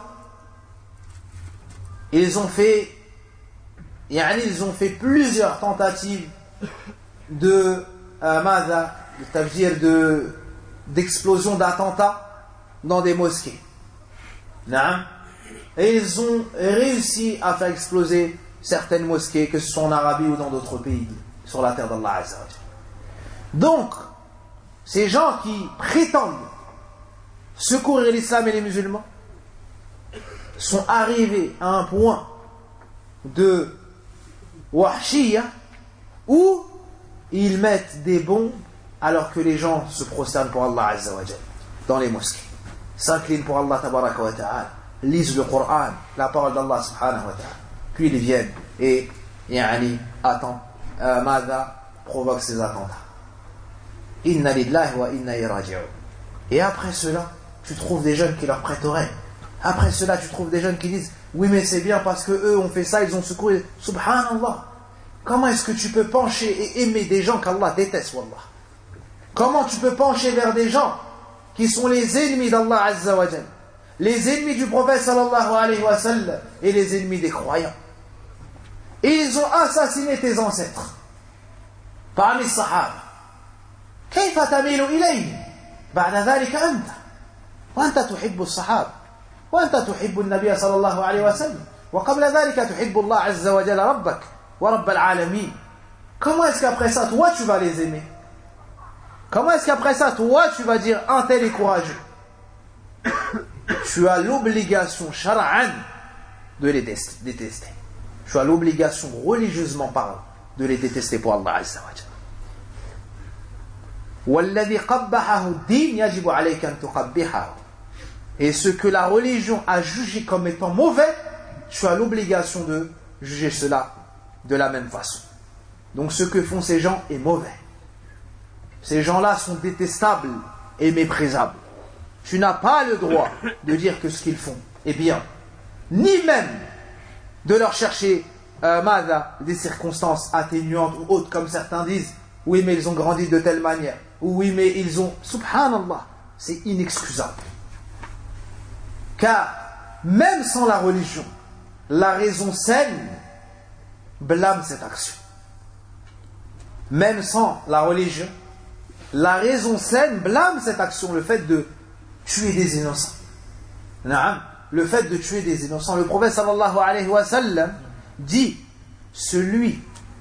ils ont fait, ils ont fait plusieurs tentatives de euh, c'est-à-dire de d'explosion d'attentats dans des mosquées. Et ils ont réussi à faire exploser certaines mosquées, que ce soit en Arabie ou dans d'autres pays sur la terre d'Allah Azza wa Jalla. Donc, ces gens qui prétendent secourir l'islam et les musulmans sont arrivés à un point de wahshiyya où ils mettent des bombes alors que les gens se prosternent pour Allah Azza wa Jalla dans les mosquées, s'inclinent pour Allah Tabaraka wa Ta'ala, lisent le Coran, la parole d'Allah Subhanahu wa Ta'ala, puis ils viennent et yani, attendent, euh, Mada provoque ces attentats. Inna lillahi wa inna ilayhi raji'un. Et après cela, tu trouves des jeunes qui leur prêtent oreille. Après cela, tu trouves des jeunes qui disent oui, mais c'est bien parce que eux ont fait ça, ils ont secouru. Subhanallah. Comment est-ce que tu peux pencher et aimer des gens qu'Allah déteste, wallah? Comment tu peux pencher vers des gens qui sont les ennemis d'Allah Azza wa Jalla, les ennemis du prophète sallallahu alayhi wa sallam et les ennemis des croyants? Et ils ont assassiné tes ancêtres parmi les sahaba. كيف تميل إليه بعد ذلك أنت وأنت تحب الصحابة وأنت تحب النبي صلى الله عليه وسلم وقبل ذلك تحب الله عز وجل ربك ورب العالمين. Comment est-ce qu'après ça toi tu vas les aimer? Comment est-ce qu'après ça toi tu vas dire un tel est courageux? Tu as l'obligation shar'an de les détester. Tu as l'obligation religieusement parlant de les détester pour Allah Azza wa Jalla. وَالَّذِي قَبَّحَهُ الدِّينِ يَجِبُ عَلَيْكَ أَن تُقَبِّحَهُ. Et ce que la religion a jugé comme étant mauvais, tu as l'obligation de juger cela de la même façon. Donc ce que font ces gens est mauvais. Ces gens-là sont détestables et méprisables. Tu n'as pas le droit de dire que ce qu'ils font est bien, ni même de leur chercher euh, mada, des circonstances atténuantes ou autres, comme certains disent. Oui, mais ils ont grandi de telle manière. Ou oui, mais ils ont... Subhanallah, c'est inexcusable. Car même sans la religion, la raison saine blâme cette action. Même sans la religion, la raison saine blâme cette action, le fait de tuer des innocents. Le fait de tuer des innocents. Le prophète sallallahu alayhi wa sallam dit, celui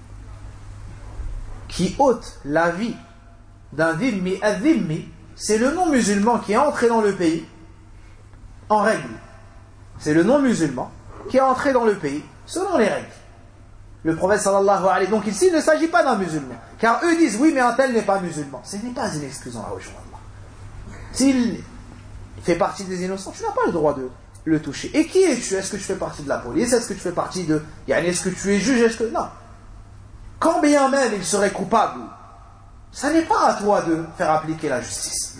qui ôte la vie d'un dhimmi à dhimmi, c'est le non-musulman qui est entré dans le pays en règle. C'est le non-musulman qui est entré dans le pays selon les règles. Le prophète sallallahu alayhi wa sallam. Donc ici, il ne s'agit pas d'un musulman. Car eux disent, oui, mais un tel n'est pas musulman. Ce n'est pas une excuse en la religion d'Allah. S'il fait partie des innocents, tu n'as pas le droit de le toucher. Et qui es-tu? Est-ce que tu fais partie de la police? Est-ce que tu fais partie de... Est-ce que tu es juge? Est-ce que... Non. Quand bien même il serait coupable, ça n'est pas à toi de faire appliquer la justice.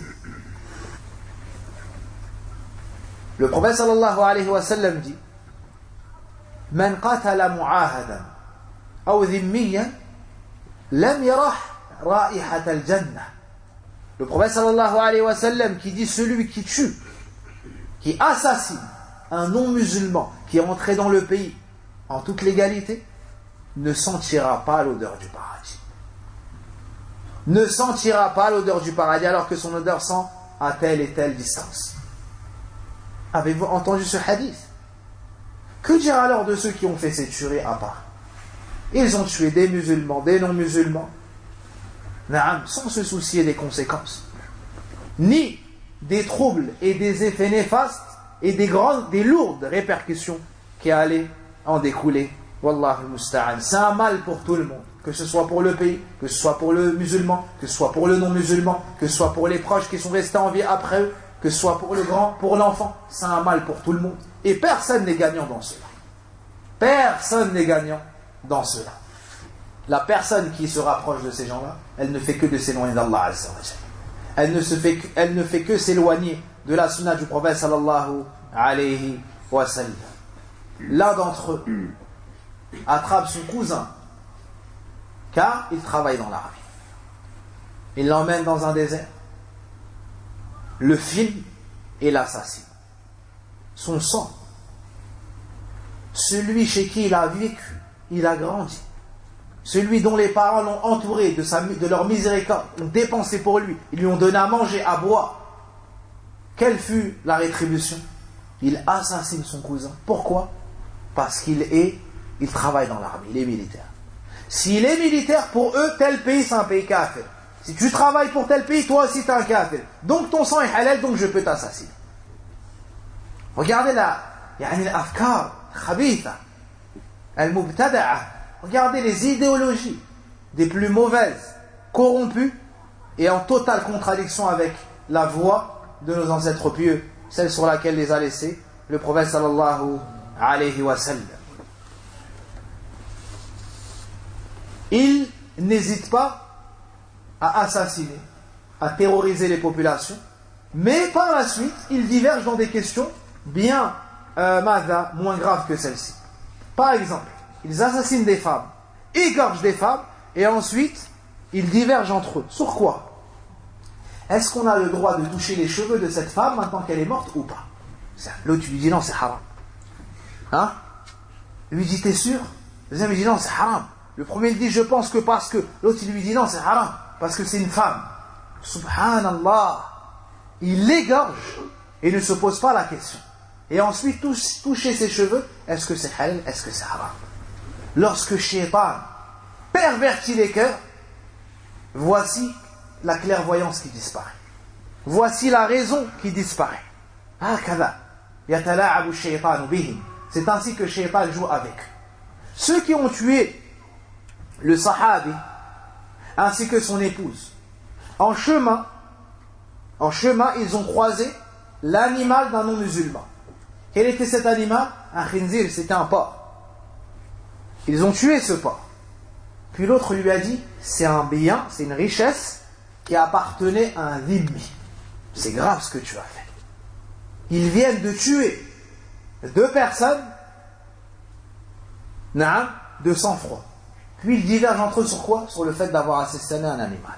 Le prophète sallallahu alayhi wa sallam dit, Man qatala mu'ahadan aw dhimmiyan lam yarah ra'ihat al-jannah Le prophète sallallahu alayhi wa sallam qui dit celui qui tue, qui assassine un non-musulman qui est entré dans le pays en toute légalité, ne sentira pas l'odeur du paradis. Ne sentira pas l'odeur du paradis alors que son odeur sent à telle et telle distance. Avez-vous entendu ce hadith? Que dire alors de ceux qui ont fait ces tueries à part? Ils ont tué des musulmans, des non-musulmans, sans se soucier des conséquences, ni des troubles et des effets néfastes et des grandes, des lourdes répercussions qui allaient en découler. Wallahu musta'an. C'est un mal pour tout le monde, que ce soit pour le pays, que ce soit pour le musulman, que ce soit pour le non-musulman, que ce soit pour les proches qui sont restés en vie après eux, que ce soit pour le grand, pour l'enfant. C'est un mal pour tout le monde. Et personne n'est gagnant dans cela. Personne n'est gagnant dans cela. La personne qui se rapproche de ces gens-là, elle ne fait que de s'éloigner d'Allah Azza wa Jalla. Elle ne se fait que, elle ne fait que s'éloigner de la sunna du prophète sallallahu alayhi wa sallam. L'un d'entre eux attrape son cousin car il travaille dans l'armée. Il l'emmène dans un désert, le filme et l'assassine. Son sang, celui chez qui il a vécu, il a grandi, celui dont les parents l'ont entouré de, sa, de leur miséricorde, ont dépensé pour lui, ils lui ont donné à manger, à boire. Quelle fut la rétribution? Il assassine son cousin. Pourquoi? Parce qu'il est, il travaille dans l'armée, il est militaire. S'il est militaire, pour eux, tel pays c'est un pays kafir. Si tu travailles pour tel pays, toi aussi tu es un kafir. Donc ton sang est halal, donc je peux t'assassiner. Regardez la, yani l'afkar, khabitha, al-mubtada'a. Regardez les idéologies des plus mauvaises, corrompues et en totale contradiction avec la voie de nos ancêtres pieux, celle sur laquelle les a laissés le prophète sallallahu alayhi wa sallam. Il n'hésite pas à assassiner, à terroriser les populations, mais par la suite, il diverge dans des questions bien euh, mada, moins graves que celle-ci. Par exemple, ils assassinent des femmes, égorgent des femmes, et ensuite, ils divergent entre eux. Sur quoi? Est-ce qu'on a le droit de toucher les cheveux de cette femme maintenant qu'elle est morte ou pas? L'autre lui dit non, c'est haram. Hein? Lui dit t'es sûr? Le deuxième lui dit non, c'est haram. Le premier lui dit je pense que parce que. L'autre il lui dit non, c'est haram, parce que c'est une femme. Subhanallah. Il l'égorge et ne se pose pas la question. Et ensuite, toucher ses cheveux, est-ce que c'est halal, est-ce que c'est haram? Lorsque Shaitan pervertit les cœurs, voici la clairvoyance qui disparaît. Voici la raison qui disparaît. C'est ainsi que Shaitan joue avec eux. Ceux qui ont tué le sahabi ainsi que son épouse, en chemin, en chemin, ils ont croisé l'animal d'un non-musulman. Quel était cet animal? Un khinzir, c'était un porc. Ils ont tué ce porc. Puis l'autre lui a dit, c'est un bien, c'est une richesse qui appartenait à un dhimmi. C'est grave ce que tu as fait. Ils viennent de tuer deux personnes, de sang-froid. Puis ils divergent entre eux sur quoi? Sur le fait d'avoir assassiné un animal.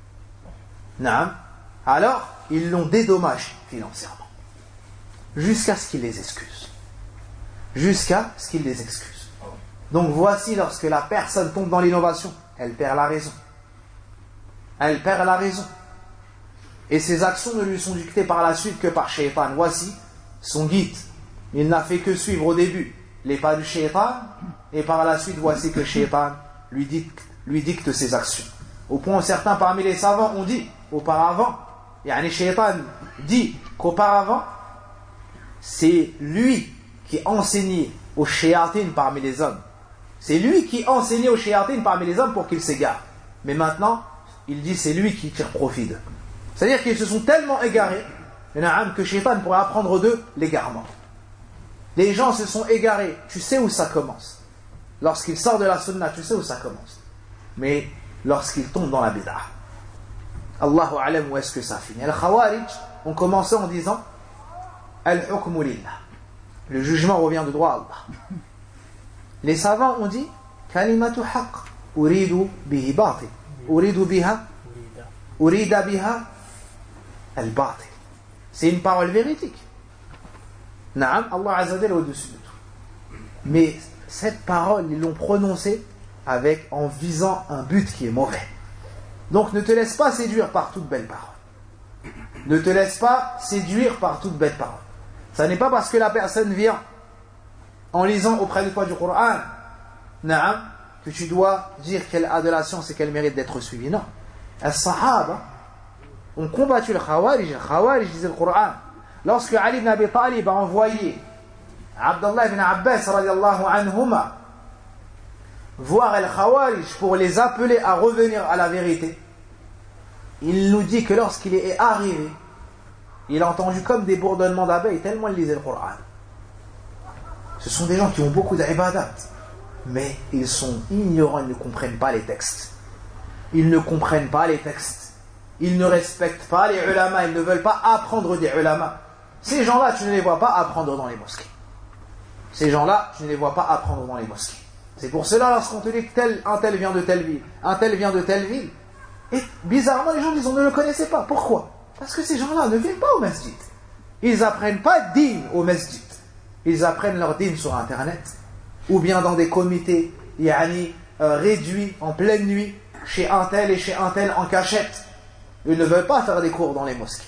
Alors, ils l'ont dédommagé financièrement. Jusqu'à ce qu'il les excuse. Jusqu'à ce qu'il les excuse. Donc voici lorsque la personne tombe dans l'innovation, elle perd la raison. Elle perd la raison. Et ses actions ne lui sont dictées par la suite que par Shaitan. Voici son guide. Il n'a fait que suivre au début les pas du Shaitan, et par la suite voici que Shaitan lui dicte, lui dicte ses actions. Au point où certains parmi les savants ont dit auparavant, yani Shaitan dit qu'auparavant, c'est lui qui enseignait aux shayatines parmi les hommes. C'est lui qui enseignait aux shayatines parmi les hommes pour qu'ils s'égarent. Mais maintenant, il dit c'est lui qui tire profit d'eux. C'est-à-dire qu'ils se sont tellement égarés que Shaitan pourrait apprendre d'eux l'égarement. Les gens se sont égarés. Tu sais où ça commence. Lorsqu'ils sortent de la sunna, tu sais où ça commence. Mais lorsqu'ils tombent dans la bid'ah, Allahu a'lam où est-ce que ça finit. Les Khawarij ont commencé en disant Al-hukmu lillah. Le jugement revient de droit à Allah. Les savants ont dit Kalimatu haqq uridu bihi batil. Uridu biha Urida biha al-batil. C'est une parole véridique. Naam, Allah Azza wa Jalla est au-dessus de tout. Mais cette parole, ils l'ont prononcée avec, en visant un but qui est mauvais. Donc ne te laisse pas séduire par toute belle parole. Ne te laisse pas séduire par toute belle parole. Ça n'est pas parce que la personne vient en lisant auprès de toi du Coran, naam, que tu dois dire qu'elle a de la science et qu'elle mérite d'être suivie. Non. Les Sahaba ont combattu le Khawarij. Le Khawarij disait le Coran. Lorsque Ali ibn Abi Talib a envoyé Abdullah ibn Abbas radiallahu anhuma voir el Khawarij pour les appeler à revenir à la vérité, il nous dit que lorsqu'il est arrivé, il a entendu comme des bourdonnements d'abeilles tellement il lisait le Coran. Ce sont des gens qui ont beaucoup d'ibadat, mais ils sont ignorants, ils ne comprennent pas les textes. Ils ne comprennent pas les textes. Ils ne respectent pas les ulama, ils ne veulent pas apprendre des ulama. Ces gens-là, tu ne les vois pas apprendre dans les mosquées. Ces gens-là, tu ne les vois pas apprendre dans les mosquées. C'est pour cela, lorsqu'on te dit que tel, un tel vient de telle ville, un tel vient de telle ville, et bizarrement, les gens disent on ne le connaissait pas. Pourquoi? Parce que ces gens-là ne viennent pas au masjid. Ils n'apprennent pas din au masjid. Ils apprennent leur din sur Internet, ou bien dans des comités yani, euh, réduits en pleine nuit, chez un tel et chez un tel en cachette. Ils ne veulent pas faire des cours dans les mosquées.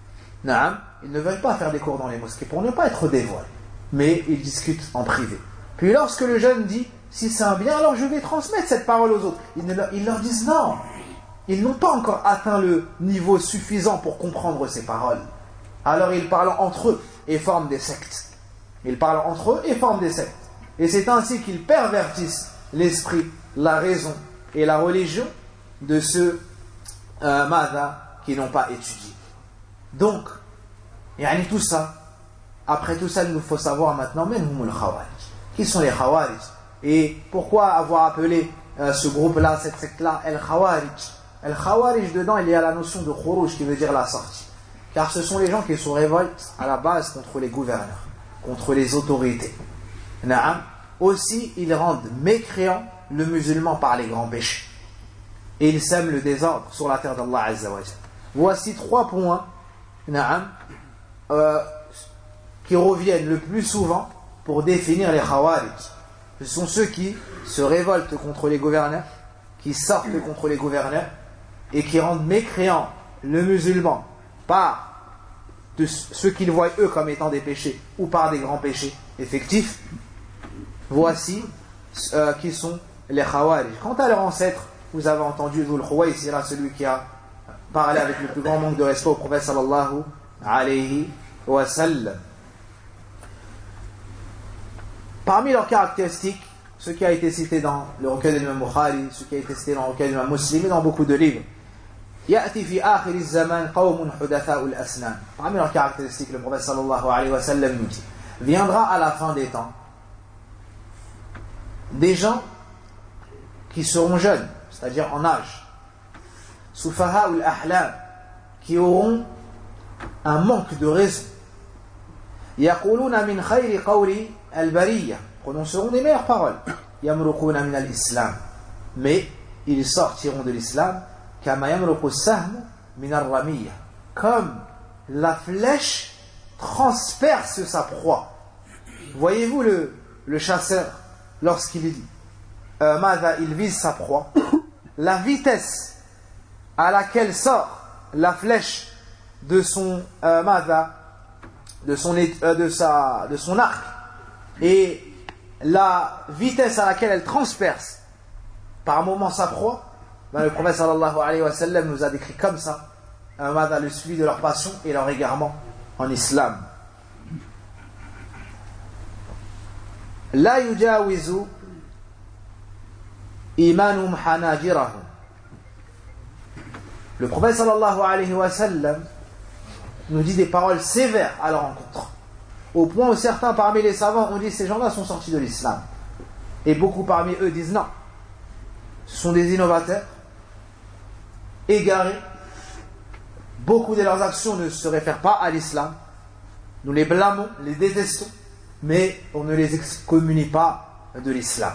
Naam, ils ne veulent pas faire des cours dans les mosquées pour ne pas être dévoilés. Mais ils discutent en privé. Puis lorsque le jeune dit, si c'est un bien, alors je vais transmettre cette parole aux autres. Ils, ne leur, ils leur disent non. Ils n'ont pas encore atteint le niveau suffisant pour comprendre ces paroles. Alors ils parlent entre eux et forment des sectes. Ils parlent entre eux et forment des sectes. Et c'est ainsi qu'ils pervertissent l'esprit, la raison et la religion de ceux euh, mada qui n'ont pas étudié. Donc, yani tout ça, après tout ça, il nous faut savoir maintenant, men humul khawarij. Qui sont les khawarij? Et pourquoi avoir appelé euh, ce groupe-là, cette secte-là, el khawarij? El khawarij, dedans, il y a la notion de khuruj qui veut dire la sortie. Car ce sont les gens qui se révoltent à la base contre les gouverneurs, contre les autorités. Naam. Aussi, ils rendent mécréant le musulman par les grands péchés. Et ils sèment le désordre sur la terre d'Allah Azza wa Jalla. Voici trois points naam, euh, qui reviennent le plus souvent pour définir les khawarij. Ce sont ceux qui se révoltent contre les gouverneurs, qui sortent contre les gouverneurs et qui rendent mécréant le musulman par de ceux qu'ils voient eux comme étant des péchés ou par des grands péchés effectifs. Voici euh, qui sont les khawarij. Quant à leur ancêtre, vous avez entendu Dhul Khuwaysira, celui qui a parlé avec le plus grand manque de respect au prophète sallallahu alayhi wa sallam. Parmi leurs caractéristiques, ce qui a été cité dans le recueil de l'imam Bukhari, ce qui a été cité dans le recueil de l'imam Muslim et dans beaucoup de livres, يأتي في آخر الزمان قوم حدثاء الأسنان. Parmi leurs caractéristiques, le prophète sallallahu alayhi wa sallam nous dit, viendra à la fin des temps des gens qui seront jeunes, c'est-à-dire en âge, sufaha ou ahlam, qui auront un manque de raison, yaquluna min khayri qawli al-bariyya, prononceront des meilleures paroles, yamruquna min al-islam, mais ils sortiront de l'islam kama yamruqu as-sahm min ar-ramiyya, comme la flèche transperce sa proie. Voyez-vous le, le chasseur, lorsqu'il dit euh, Mada, il vise sa proie, la vitesse à laquelle sort la flèche de son euh, Mada, de son, euh, de, sa, de son arc, et la vitesse à laquelle elle transperce par moment sa proie, ben, le prophète sallallahu alayhi wa sallam nous a décrit comme ça euh, Mada, le suivi de leur passion et leur égarement en islam. La yujawizu imanum hanajirahum. Le prophète sallallahu alayhi wa sallam nous dit des paroles sévères à leur encontre, au point où certains parmi les savants ont dit ces gens-là sont sortis de l'islam, et beaucoup parmi eux disent non, ce sont des innovateurs égarés, beaucoup de leurs actions ne se réfèrent pas à l'islam, nous les blâmons, les détestons, mais on ne les excommunie pas de l'islam.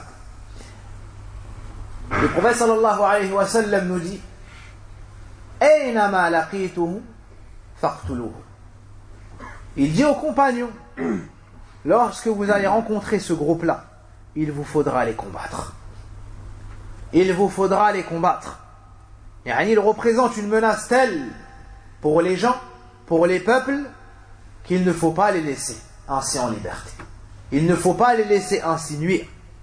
Le prophète sallallahu alayhi wa sallam nous dit Aynama laqituhum faqtuluhu. Il dit aux compagnons, lorsque vous allez rencontrer ce groupe-là, il vous faudra les combattre. Il vous faudra les combattre. Yani, il représente une menace telle pour les gens, pour les peuples, qu'il ne faut pas les laisser ainsi en liberté. Il ne faut pas les laisser ainsi nuire.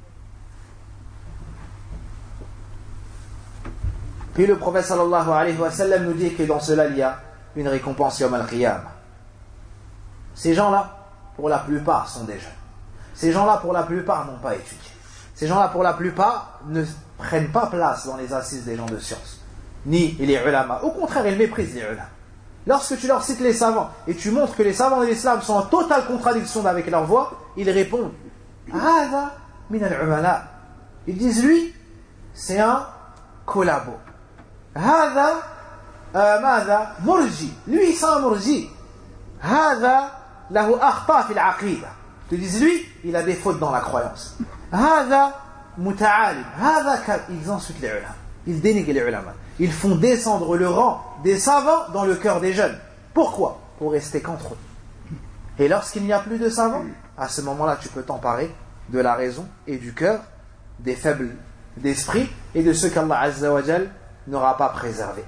Puis le prophète sallallahu alayhi wa sallam nous dit que dans cela il y a une récompense yawm al-qiyamah. Ces gens-là, pour la plupart, sont des jeunes. Ces gens-là, pour la plupart, n'ont pas étudié. Ces gens-là, pour la plupart, ne prennent pas place dans les assises des gens de science, ni les ulama. Au contraire, ils méprisent les ulama. Lorsque tu leur cites les savants et tu montres que les savants de l'islam sont en totale contradiction avec leur voix, ils répondent Hada min al-umala. Ils disent lui, c'est un collabo. Hada mada murji. Lui, c'est un murji. Hada lahu akhta fil aqida. Ils disent lui, il a des fautes dans la croyance. Hada muta'alim. Hada ils insultent les ulama. Ils dénigrent les ulama. Ils font descendre le rang des savants dans le cœur des jeunes. Pourquoi? Pour rester qu'entre eux. Et lorsqu'il n'y a plus de savants, à ce moment-là, tu peux t'emparer de la raison et du cœur, des faibles d'esprit et de ceux qu'Allah Azza wa Jal n'aura pas préservés.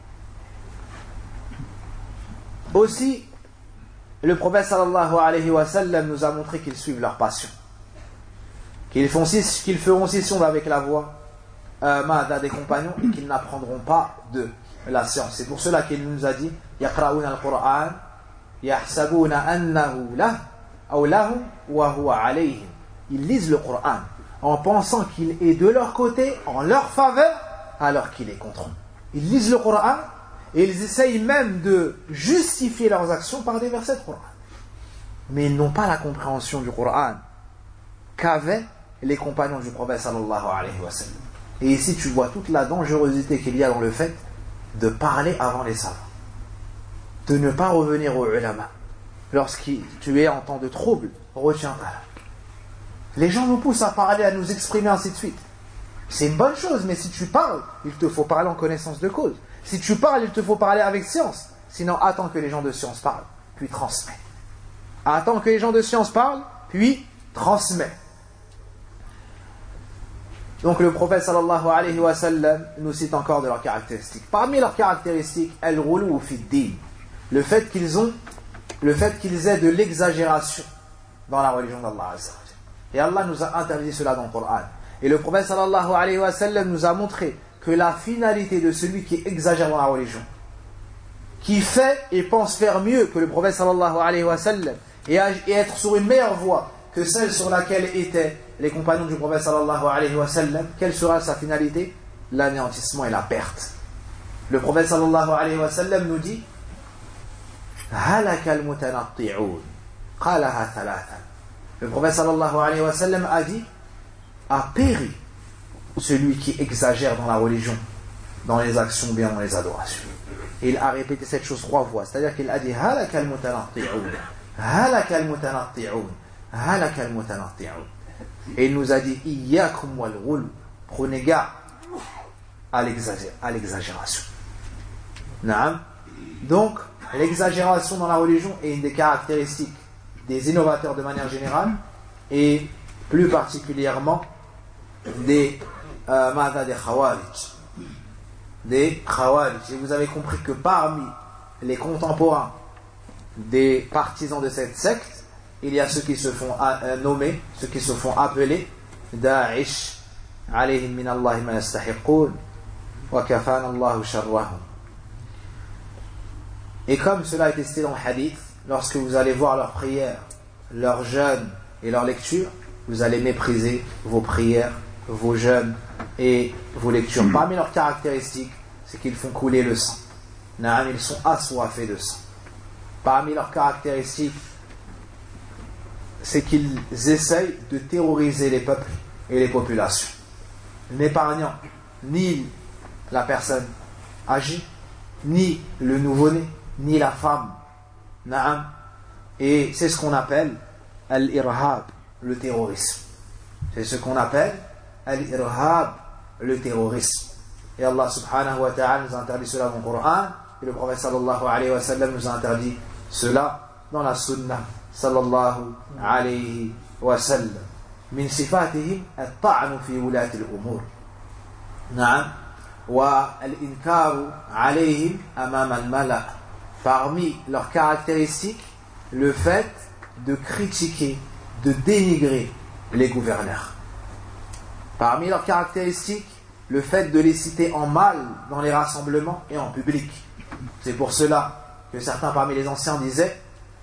Aussi, le prophète sallallahu alayhi wa sallam nous a montré qu'ils suivent leur passion. Qu'ils, font, qu'ils feront scission avec la voix Euh, des compagnons et qu'ils n'apprendront pas de la science. C'est pour cela qu'il nous a dit yaqra'una al-Qur'an yahsabuna annahu lah aw lahu wa huwa alayhim. Ils lisent le Coran en pensant qu'il est de leur côté, en leur faveur, alors qu'il est contre eux. Ils lisent le Coran et ils essayent même de justifier leurs actions par des versets de Coran. Mais ils n'ont pas la compréhension du Coran qu'avaient les compagnons du prophète sallallahu alayhi wa sallam. Et ici, tu vois toute la dangerosité qu'il y a dans le fait de parler avant les savants. De ne pas revenir aux ulama. Lorsque tu es en temps de trouble, retiens ta langue. Les gens nous poussent à parler, à nous exprimer, ainsi de suite. C'est une bonne chose, mais si tu parles, il te faut parler en connaissance de cause. Si tu parles, il te faut parler avec science. Sinon, attends que les gens de science parlent, puis transmets. Attends que les gens de science parlent, puis transmets. Donc le prophète sallallahu alayhi wa sallam nous cite encore de leurs caractéristiques. Parmi leurs caractéristiques, al-ghulu fi ad-din, le fait qu'ils ont, le fait qu'ils aient de l'exagération dans la religion d'Allah Azza wa Jalla. Et Allah nous a interdit cela dans le Coran. Et le prophète sallallahu alayhi wa sallam nous a montré que la finalité de celui qui exagère dans la religion, qui fait et pense faire mieux que le prophète sallallahu alayhi wa sallam et être sur une meilleure voie que celle sur laquelle étaient les compagnons du prophète sallallahu alayhi wa sallam, quelle sera sa finalité? L'anéantissement et la perte. Le prophète sallallahu alayhi wa sallam nous dit halaka al-mutanatti'un qalaha thalathan. Le prophète sallallahu alayhi wa sallam a dit a péri celui qui exagère dans la religion, dans les actions bien dans les adorations. Et il a répété cette chose trois fois, c'est-à-dire qu'il a dit halaka al-mutanatti'un halaka al-mutanatti'un halaka al-mutanatti'un. Et il nous a dit iyyakum wal ghul, prenez garde à l'exagération. Naam. Donc l'exagération dans la religion est une des caractéristiques des innovateurs de manière générale et plus particulièrement des euh, mada des khawarij. Des khawarij. Et vous avez compris que parmi les contemporains des partisans de cette secte, il y a ceux qui se font euh, nommer, ceux qui se font appeler Da'ish, alayhim min Allahi ma yastahiqun, wa kafana Allahu sharrahum. Et comme cela a été cité dans le hadith, lorsque vous allez voir leurs prières, leurs jeûnes et leurs lectures, vous allez mépriser vos prières, vos jeûnes et vos lectures. Parmi leurs caractéristiques, c'est qu'ils font couler le sang. Naam, ils sont assoiffés de sang. Parmi leurs caractéristiques, c'est qu'ils essayent de terroriser les peuples et les populations, n'épargnant ni la personne âgée, ni le nouveau-né, ni la femme. Naam. Et c'est ce qu'on appelle al-irhab, le terrorisme. C'est ce qu'on appelle al-irhab, le terrorisme. Et Allah subhanahu wa ta'ala nous interdit cela dans le Coran. et le prophète sallallahu alayhi wa sallam nous a interdit cela dans la sunna sallallahu alayhi wa sallam. من صفاتهم الطعن في ولاة الأمور نعم والإنكار عليهم أمام الملأ. Parmi leurs caractéristiques, le fait de critiquer, de dénigrer les gouverneurs. Parmi leurs caractéristiques, le fait de les citer en mal dans les rassemblements et en public. C'est pour cela que certains parmi les anciens disaient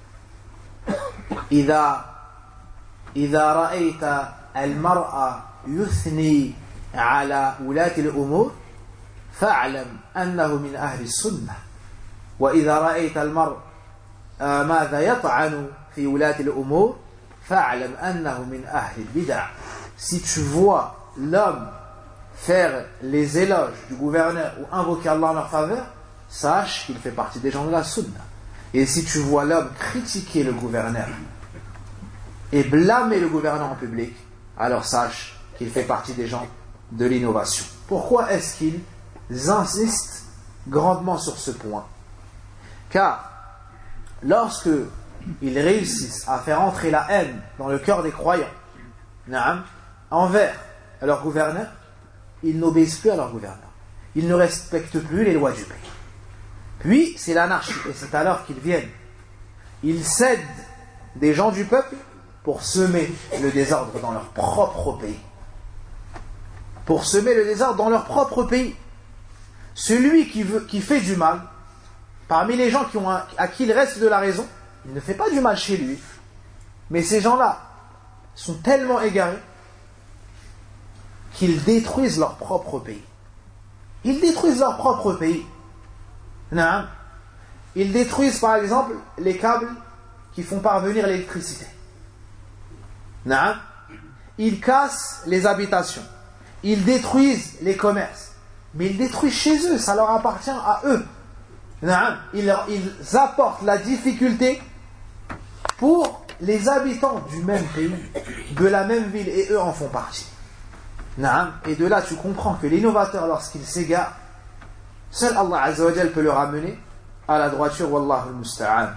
إذا إذا رأيت المرأة يثني على ولاة الأمور فاعلم أنه من أهل السنة وإذا رأيت المرء ماذا يطعن في ولاة الأمور فاعلم أنه من أهل البدع. Si tu vois l'homme faire les éloges du gouverneur ou invoquer Allah en leur faveur, sache qu'il fait partie des gens de la sunna. Et si tu vois l'homme critiquer le gouverneur et blâmer le gouverneur en public, alors sache qu'il fait partie des gens de l'innovation. Pourquoi est-ce qu'ils insistent grandement sur ce point? Car lorsque ils réussissent à faire entrer la haine dans le cœur des croyants envers leur gouverneur, ils n'obéissent plus à leur gouverneur, ils ne respectent plus les lois du pays. Puis c'est l'anarchie, et c'est alors qu'ils viennent, ils cèdent des gens du peuple pour semer le désordre dans leur propre pays. Pour semer le désordre dans leur propre pays. Celui qui, veut, qui fait du mal, parmi les gens qui ont un, à qui il reste de la raison, il ne fait pas du mal chez lui. Mais ces gens-là sont tellement égarés qu'ils détruisent leur propre pays. Ils détruisent leur propre pays. Non. Ils détruisent par exemple les câbles qui font parvenir l'électricité. Non. Ils cassent les habitations. Ils détruisent les commerces. Mais ils détruisent chez eux, ça leur appartient à eux. Non. Ils, ils apportent la difficulté pour les habitants du même pays, de la même ville, et eux en font partie. Non. Et de là tu comprends que l'innovateur, lorsqu'il s'égare, seul Allah Azza wa Jal peut le ramener à la droiture. Wallahu al-musta'an.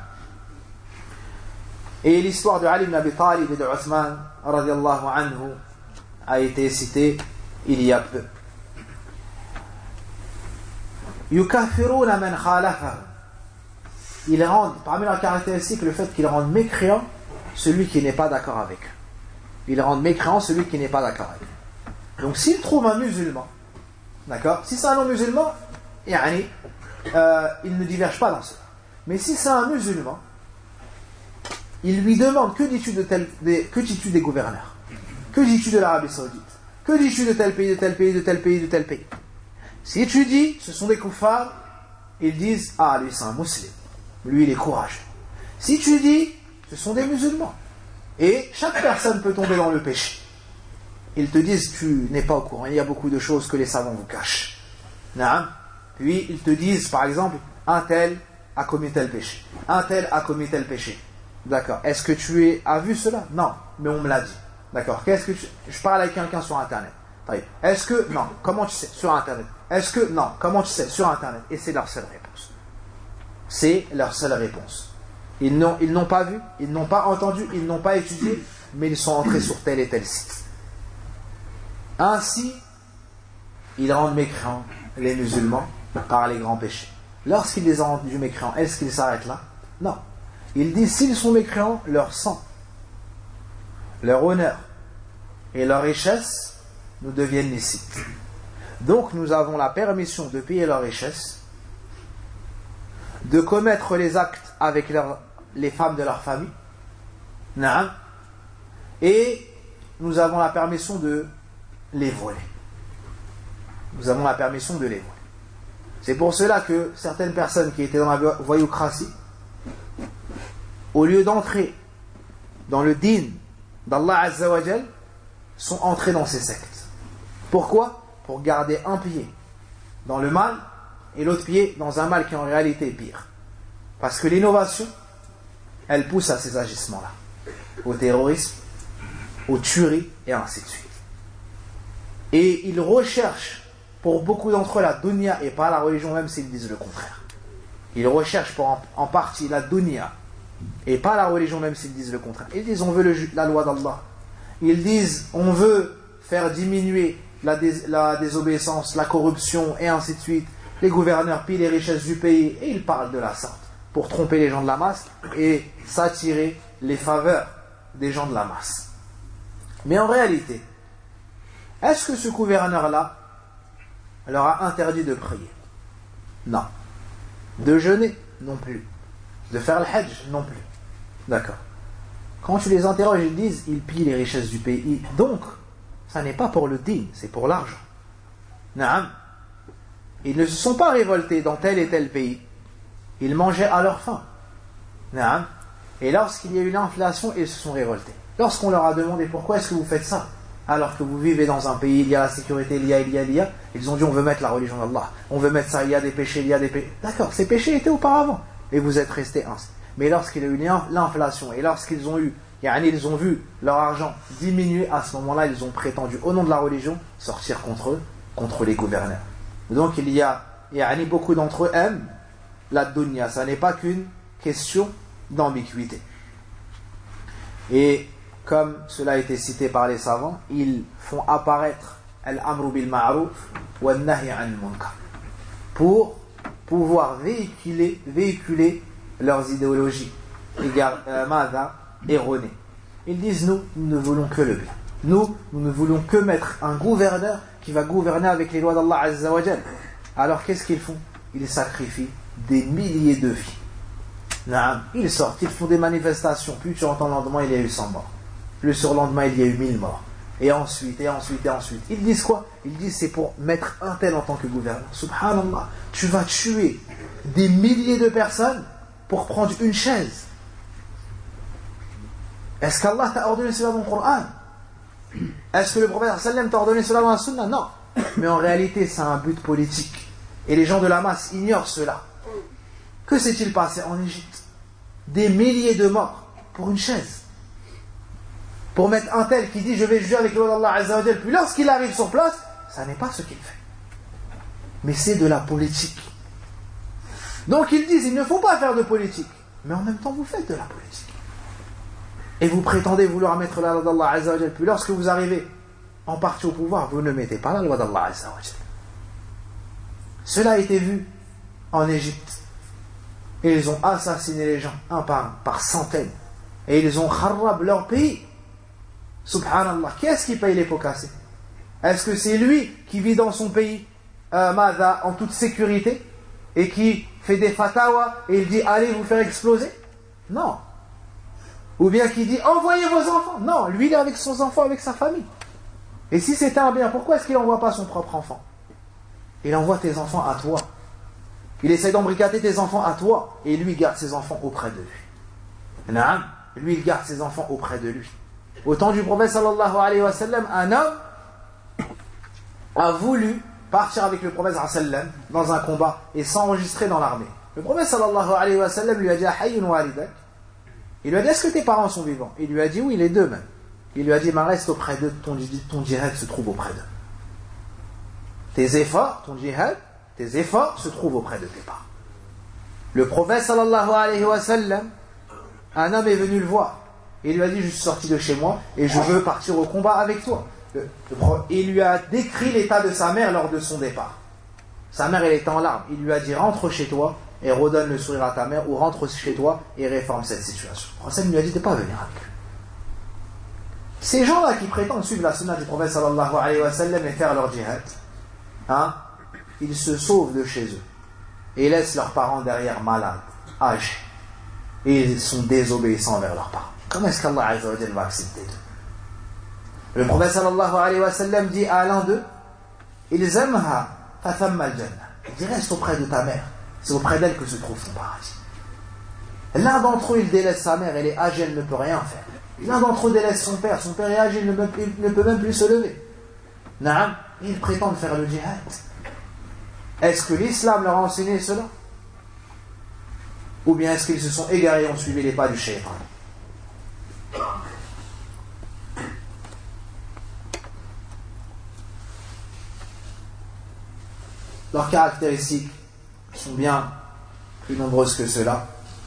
Et l'histoire de Ali ibn Abi Talib et de Uthman radiyallahu anhu a été citée il y a peu. Yukaffiruna man khalafahu. Ils rendent, parmi leurs caractéristiques, le fait qu'ils rendent mécréant celui qui n'est pas d'accord avec eux. Ils rendent mécréant celui qui n'est pas d'accord avec eux. Donc s'ils trouvent un musulman, d'accord, si c'est un non-musulman, yani, euh, il ne diverge pas dans cela. Mais si c'est un musulman, il lui demande que dis-tu de tel, des, que dis-tu des gouverneurs, que dis-tu de l'Arabie Saoudite, que dis-tu de tel pays, de tel pays, de tel pays, de tel pays. Si tu dis ce sont des kuffars, ils disent ah lui c'est un musulman, lui il est courageux. Si tu dis ce sont des musulmans, et chaque personne peut tomber dans le péché, ils te disent tu n'es pas au courant, il y a beaucoup de choses que les savants vous cachent. Non. Puis ils te disent par exemple un tel a commis tel péché, un tel a commis tel péché. D'accord. Est-ce que tu es, as vu cela? Non, mais on me l'a dit. D'accord. Qu'est-ce que tu... Je parle avec quelqu'un sur Internet. Est-ce que... Non. Comment tu sais? Sur Internet. Est-ce que... Non. Comment tu sais? Sur Internet. Et c'est leur seule réponse. C'est leur seule réponse. Ils n'ont, ils n'ont pas vu, ils n'ont pas entendu, ils n'ont pas étudié, mais ils sont entrés sur tel et tel site. Ainsi, ils rendent mécréants les musulmans par les grands péchés. Lorsqu'ils les ont rendus mécréants, est-ce qu'ils s'arrêtent là? Non. Ils disent s'ils sont mécréants, leur sang, leur honneur et leur richesse nous deviennent licites. Donc nous avons la permission de payer leur richesse, de commettre les actes avec leur, les femmes de leur famille, et nous avons la permission de les voler. Nous avons la permission de les voler. C'est pour cela que certaines personnes qui étaient dans la voyoucratie, au lieu d'entrer dans le din d'Allah Azza wa Jal, sont entrés dans ces sectes. Pourquoi? Pour garder un pied dans le mal et l'autre pied dans un mal qui en réalité est pire. Parce que l'innovation, elle pousse à ces agissements-là, au terrorisme, aux tueries et ainsi de suite. Et ils recherchent pour beaucoup d'entre eux la dunya et pas la religion, même s'ils disent le contraire. Ils recherchent pour en, en partie la dunya et pas la religion, même s'ils disent le contraire. Ils disent on veut le, la loi d'Allah. Ils disent on veut faire diminuer la, dés, la désobéissance, la corruption et ainsi de suite. Les gouverneurs pillent les richesses du pays et ils parlent de la sorte pour tromper les gens de la masse et s'attirer les faveurs des gens de la masse. Mais en réalité, est-ce que ce gouverneur-là leur a interdit de prier? Non. De jeûner? Non plus. De faire le hajj? Non plus. D'accord. Quand tu les interroges, ils disent ils pillent les richesses du pays. Donc, ça n'est pas pour le din, c'est pour l'argent. Naam. Ils ne se sont pas révoltés dans tel et tel pays. Ils mangeaient à leur faim. Naam. Et lorsqu'il y a eu l'inflation, ils se sont révoltés. Lorsqu'on leur a demandé pourquoi est-ce que vous faites ça, alors que vous vivez dans un pays, il y a la sécurité, il y a, il y a, il y a, ils ont dit on veut mettre la religion d'Allah, on veut mettre ça, il y a des péchés, il y a des péchés. D'accord, ces péchés étaient auparavant, et vous êtes restés ainsi. Mais lorsqu'il y a eu l'inflation, et lorsqu'ils ont eu, ils ont vu leur argent diminuer, à ce moment-là, ils ont prétendu, au nom de la religion, sortir contre eux, contre les gouverneurs. Donc il y a, beaucoup d'entre eux aiment la dunya, ça n'est pas qu'une question d'ambiguïté. Et comme cela a été cité par les savants, ils font apparaître al-amru bil ma'ruf wa an-nahy 'anil munkar pour pouvoir véhiculer, véhiculer leurs idéologies euh, erronées. Ils disent nous, nous ne voulons que le bien. Nous, nous ne voulons que mettre un gouverneur qui va gouverner avec les lois d'Allah Azza wa Jal. Alors qu'est-ce qu'ils font? Ils sacrifient des milliers de vies. Ils sortent, ils font des manifestations. Plus tu entends le lendemain, il y a eu cent morts. Le surlendemain, il y a eu mille morts. Et ensuite, et ensuite, et ensuite. Ils disent quoi? Ils disent c'est pour mettre un tel en tant que gouverneur. Subhanallah, tu vas tuer des milliers de personnes pour prendre une chaise. Est-ce qu'Allah t'a ordonné cela dans le Coran? Est-ce que le prophète sallam t'a ordonné cela dans la sunna? Non. Mais en réalité, c'est un but politique. Et les gens de la masse ignorent cela. Que s'est-il passé en Égypte? Des milliers de morts pour une chaise. Pour mettre un tel qui dit je vais juger avec le nom d'Allah Azza wa Jal, puis lorsqu'il arrive sur place, ça n'est pas ce qu'il fait. Mais c'est de la politique. Donc ils disent il ne faut pas faire de politique. Mais en même temps vous faites de la politique. Et vous prétendez vouloir mettre la loi d'Allah Azza wa Jal, puis lorsque vous arrivez en partie au pouvoir, vous ne mettez pas la loi d'Allah Azza wa Jal. Cela a été vu en Égypte. Et ils ont assassiné les gens, un par un, par centaines. Et ils ont kharrab leur pays. Subhanallah. Qui est-ce qui paye les pots cassés? Est-ce que c'est lui qui vit dans son pays euh, Mada, en toute sécurité et qui fait des fatawas et il dit allez vous faire exploser? Non. Ou bien qui dit envoyez vos enfants? Non, lui il est avec son enfant, avec sa famille. Et si c'était un bien, pourquoi est-ce qu'il n'envoie pas son propre enfant? Il envoie tes enfants à toi. Il essaie d'embrigader tes enfants à toi et lui garde ses enfants auprès de lui. Naam, lui il garde ses enfants auprès de lui. Au temps du prophète sallallahu alayhi wa sallam, un homme a voulu partir avec le prophète sallallahu alayhi wa sallam dans un combat et s'enregistrer dans l'armée. Le prophète sallallahu alayhi wa sallam lui a dit Hayyun walidak. Il lui a dit est-ce que tes parents sont vivants? Il lui a dit oui, les deux même. Il lui a dit mais reste auprès d'eux, ton, ton djihad se trouve auprès d'eux. Tes efforts, ton djihad, tes efforts se trouvent auprès de tes parents. Le prophète sallallahu alayhi wa sallam, un homme est venu le voir. Il lui a dit je suis sorti de chez moi et je veux partir au combat avec toi. Le, le, il lui a décrit l'état de sa mère lors de son départ. Sa mère elle était en larmes. Il lui a dit rentre chez toi et redonne le sourire à ta mère, ou rentre chez toi et réforme cette situation. Le prophète lui a dit de ne pas venir avec lui. Ces gens-là qui prétendent suivre la sunna du prophète sallallahu alayhi wa sallam et faire leur djihad, hein, ils se sauvent de chez eux et laissent leurs parents derrière malades, âgés, et ils sont désobéissants envers leurs parents. Comment est-ce qu'Allah Azza wa Jalla va accepter d'eux? Le prophète sallallahu alayhi wa sallam dit à l'un d'eux Ilzamha fathamma al-jannah. Il dit reste auprès de ta mère, c'est auprès d'elle que se trouve ton paradis. L'un d'entre eux il délaisse sa mère, elle est âgée, elle ne peut rien faire. L'un d'entre eux délaisse son père, son père est âgé, il ne, il ne peut même plus se lever. Naam, ils prétendent faire le djihad. Est-ce que l'islam leur a enseigné cela? Ou bien est-ce qu'ils se sont égarés et ont suivi les pas du shaytan? Leurs caractéristiques sont bien plus nombreuses que cela.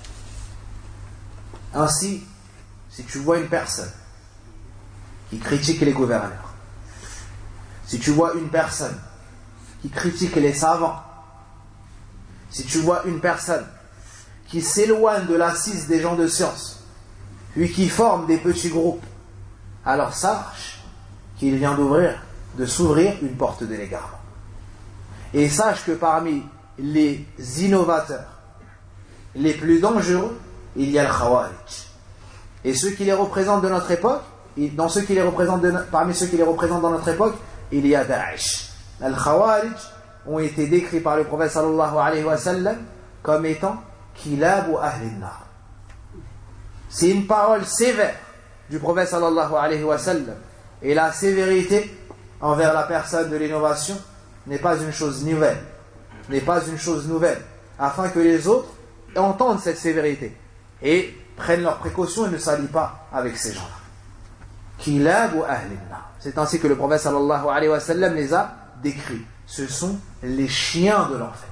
Ainsi, si tu vois une personne qui critique les gouverneurs, si tu vois une personne qui critique les savants, si tu vois une personne qui s'éloigne de l'assise des gens de science, puis qui forme des petits groupes, alors sache qu'il vient d'ouvrir, de s'ouvrir une porte de l'égarement. Et sache que parmi les innovateurs les plus dangereux, il y a le Khawarij. Et ceux qui les représentent de notre époque, dans ceux qui les représentent de, parmi ceux qui les représentent dans notre époque, il y a Daesh. Les Khawarij ont été décrits par le prophète sallallahu alayhi wa sallam comme étant Kilabu Ahlin Nar. C'est une parole sévère du prophète sallallahu alayhi wa sallam. Et la sévérité envers la personne de l'innovation n'est pas une chose nouvelle. N'est pas une chose nouvelle. Afin que les autres entendent cette sévérité et prennent leurs précautions et ne s'allient pas avec ces gens-là. Kilabu Ahlin Nar. C'est ainsi que le prophète sallallahu alayhi wa sallam les a décrits. Ce sont les chiens de l'enfer.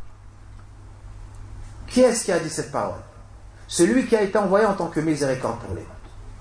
Qui est-ce qui a dit cette parole? Celui qui a été envoyé en tant que miséricorde pour les mondes.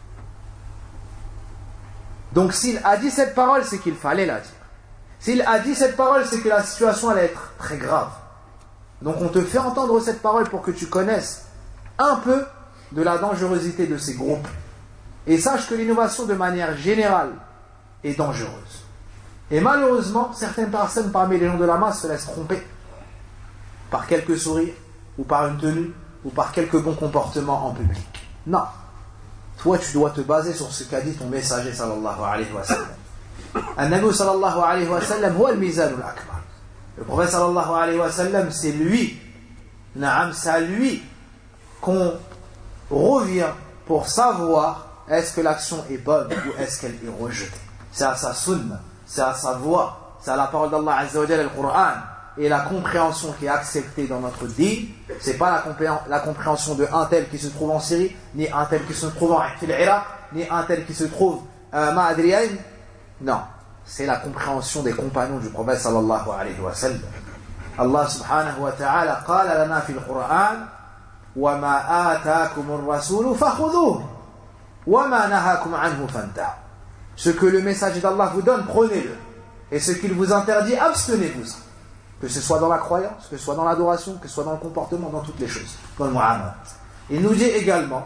Donc s'il a dit cette parole, c'est qu'il fallait la dire. S'il a dit cette parole, c'est que la situation allait être très grave. Donc on te fait entendre cette parole pour que tu connaisses un peu de la dangerosité de ces groupes. Et sache que l'innovation de manière générale est dangereuse. Et malheureusement, certaines personnes parmi les gens de la masse se laissent tromper par quelques sourires, ou par une tenue, ou par quelques bons comportements en public. Non. Toi, tu dois te baser sur ce qu'a dit ton messager sallallahu alayhi wa sallam. An-Nabi sallallahu alayhi wa sallam huwa al-mizan al-akbar. Le prophète sallallahu alayhi wa sallam, c'est lui, naam, c'est à lui qu'on revient pour savoir est-ce que l'action est bonne ou est-ce qu'elle est rejetée. C'est à sa sunna, c'est à sa voix, c'est à la parole d'Allah Azza wa Jalla, le Coran, et la compréhension qui est acceptée dans notre dîn. C'est pas la, compré- la compréhension de un tel qui se trouve en Syrie, ni un tel qui se trouve en Iraq, ni un tel qui se trouve à Ma'adriyan. Non, c'est la compréhension des compagnons du prophète sallallahu alayhi wa sallam. Allah subhanahu wa ta'ala qala lana fil Qur'an wa ma ataakumur rasulu fakhudhuhu wa ma nahakum anhu fantahu. Ce que le messager d'Allah vous donne, prenez-le, et ce qu'il vous interdit, abstenez-vous. Que ce soit dans la croyance, que ce soit dans l'adoration, que ce soit dans le comportement, dans toutes les choses, dans le mu'amalat. Il nous dit également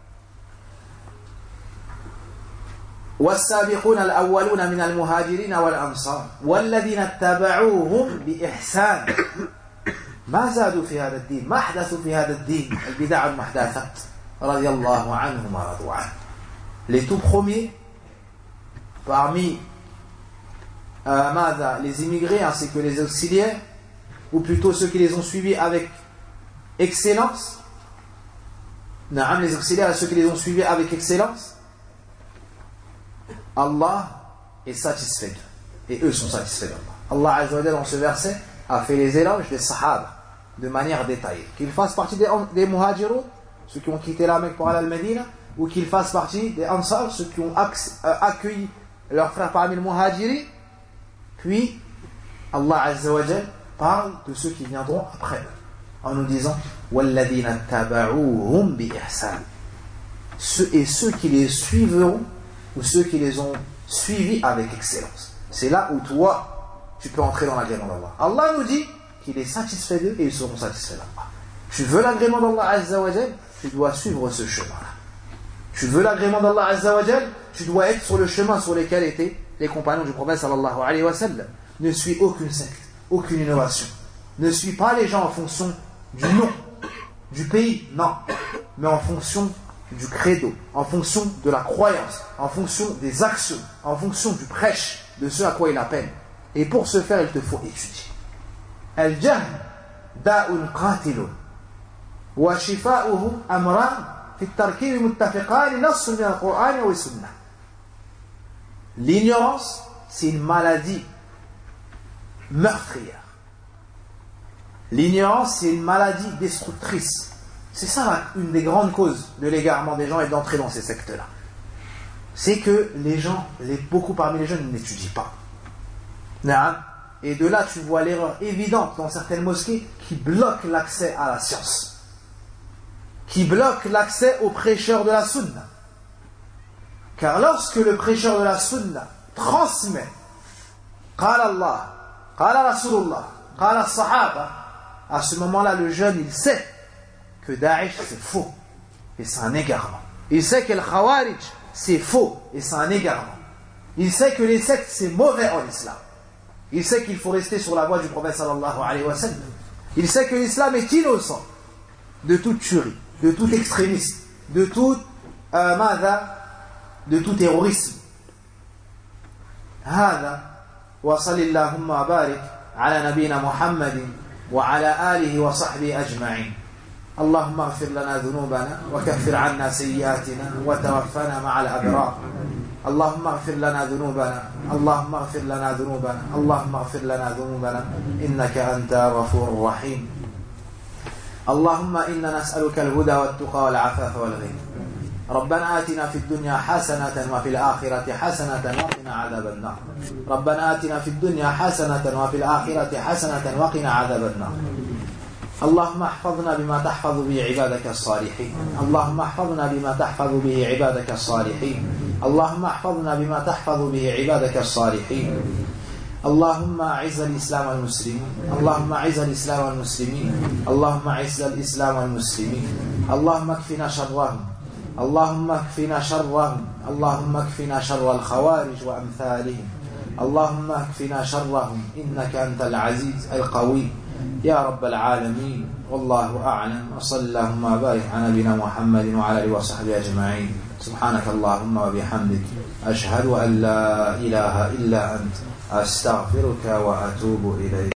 والسابقون الأولون من المهاجرين والأنصار والذين اتبعوهم بإحسان ما زادوا في هذا الدين ما أحدثوا في هذا الدين البدع المحدثات رضي الله عنهم ورضوا عنه. Les tout premiers parmi euh, ماذا les immigrés ainsi que les auxiliaires, ou plutôt ceux qui les ont suivis avec excellence, نعم, les auxiliaires et ceux qui les ont suivis avec excellence, Allah est satisfait d'eux, et eux sont satisfaits d'Allah. Allah Azza wa Jalla, dans ce verset, a fait les éloges des Sahaba de manière détaillée. Qu'ils fassent partie des, des Muhajirun, ceux qui ont quitté la Mecque pour aller à Al-Medina, ou qu'ils fassent partie des Ansar, ceux qui ont accueilli leurs frères parmi les Muhajiri. Puis Allah Azza wa Jalla parle de ceux qui viendront après eux, en nous disant وَالَّذِينَ اتَّبَعُوهُمْ بِإِحْسَانٍ. Ceux et ceux qui les suivront, ou ceux qui les ont suivis avec excellence. C'est là où toi, tu peux entrer dans l'agrément d'Allah. Allah nous dit qu'il est satisfait d'eux et ils seront satisfaits d'Allah. Tu veux l'agrément d'Allah Azza wa Jal, tu dois suivre ce chemin-là. Tu veux l'agrément d'Allah Azza wa Jal, tu dois être sur le chemin sur lequel étaient les compagnons du prophète sallallahu alayhi wa sallam. Ne suis aucune secte, aucune innovation. Ne suis pas les gens en fonction du nom, du pays, non, mais en fonction du credo, en fonction de la croyance, en fonction des actions, en fonction du prêche, de ce à quoi il appelle. Et pour ce faire, il te faut étudier. Al-jahl da'un qatilun wa shifa'uhu amran fi at-tarkib muttafiqan nass min al-Qur'an wa sunnah. L'ignorance, c'est une maladie meurtrière. L'ignorance, c'est une maladie destructrice. C'est ça une des grandes causes de l'égarement des gens et d'entrer dans ces sectes-là. C'est que les gens, les, beaucoup parmi les jeunes n'étudient pas. Et de là, tu vois l'erreur évidente dans certaines mosquées qui bloquent l'accès à la science, qui bloquent l'accès aux prêcheurs de la sunna. Car lorsque le prêcheur de la sunna transmet Qala Allah, Qala Rasulullah, Qala Sahaba, à ce moment-là, le jeune, il sait que Daesh, c'est faux et c'est un égarement. Il sait que le Khawarij, c'est faux et c'est un égarement. Il sait que les sectes, c'est mauvais en islam. Il sait qu'il faut rester sur la voie du prophète sallallahu alayhi wa sallam. Il sait que l'islam est innocent de toute tuerie, de tout extrémisme, de tout euh, mada, de tout terrorisme. هذا وصل اللهم وبارك على نبينا محمد وعلى آله وصحبه أجمعين. اللهم اغفر لنا ذنوبنا وكفر عنا سيئاتنا وتوفنا مع الأبرار. اللهم اغفر لنا ذنوبنا اللهم اغفر لنا ذنوبنا اللهم اغفر لنا ذنوبنا إنك أنت الغفور الرحيم. اللهم إنا نسألك الهدى والتقى والعفاف والغنى. ربنا آتنا في الدنيا حسنة وفي الآخرة حسنة وقنا عذاب النار. ربنا آتنا في الدنيا حسنة وفي الآخرة حسنة وقنا عذاب النار. اللهم احفظنا بما تحفظ به عبادك الصالحين. اللهم احفظنا بما تحفظ به عبادك الصالحين. اللهم احفظنا بما تحفظ به عبادك الصالحين. اللهم اعز الإسلام والمسلمين. اللهم اعز الإسلام والمسلمين. اللهم اعز الإسلام والمسلمين. اللهم اكفنا شرهم. اللهم اكفنا شرهم. اللهم اكفنا شر الخوارج وأمثالهم. اللهم اكفنا شرهم إنك أنت العزيز القوي يا رب العالمين. والله أعلم. وصلى اللهم وبارك على نبينا محمد وعلى آله وصحبه أجمعين. سبحانك اللهم وبحمدك أشهد أن لا إله إلا أنت أستغفرك وأتوب إليك.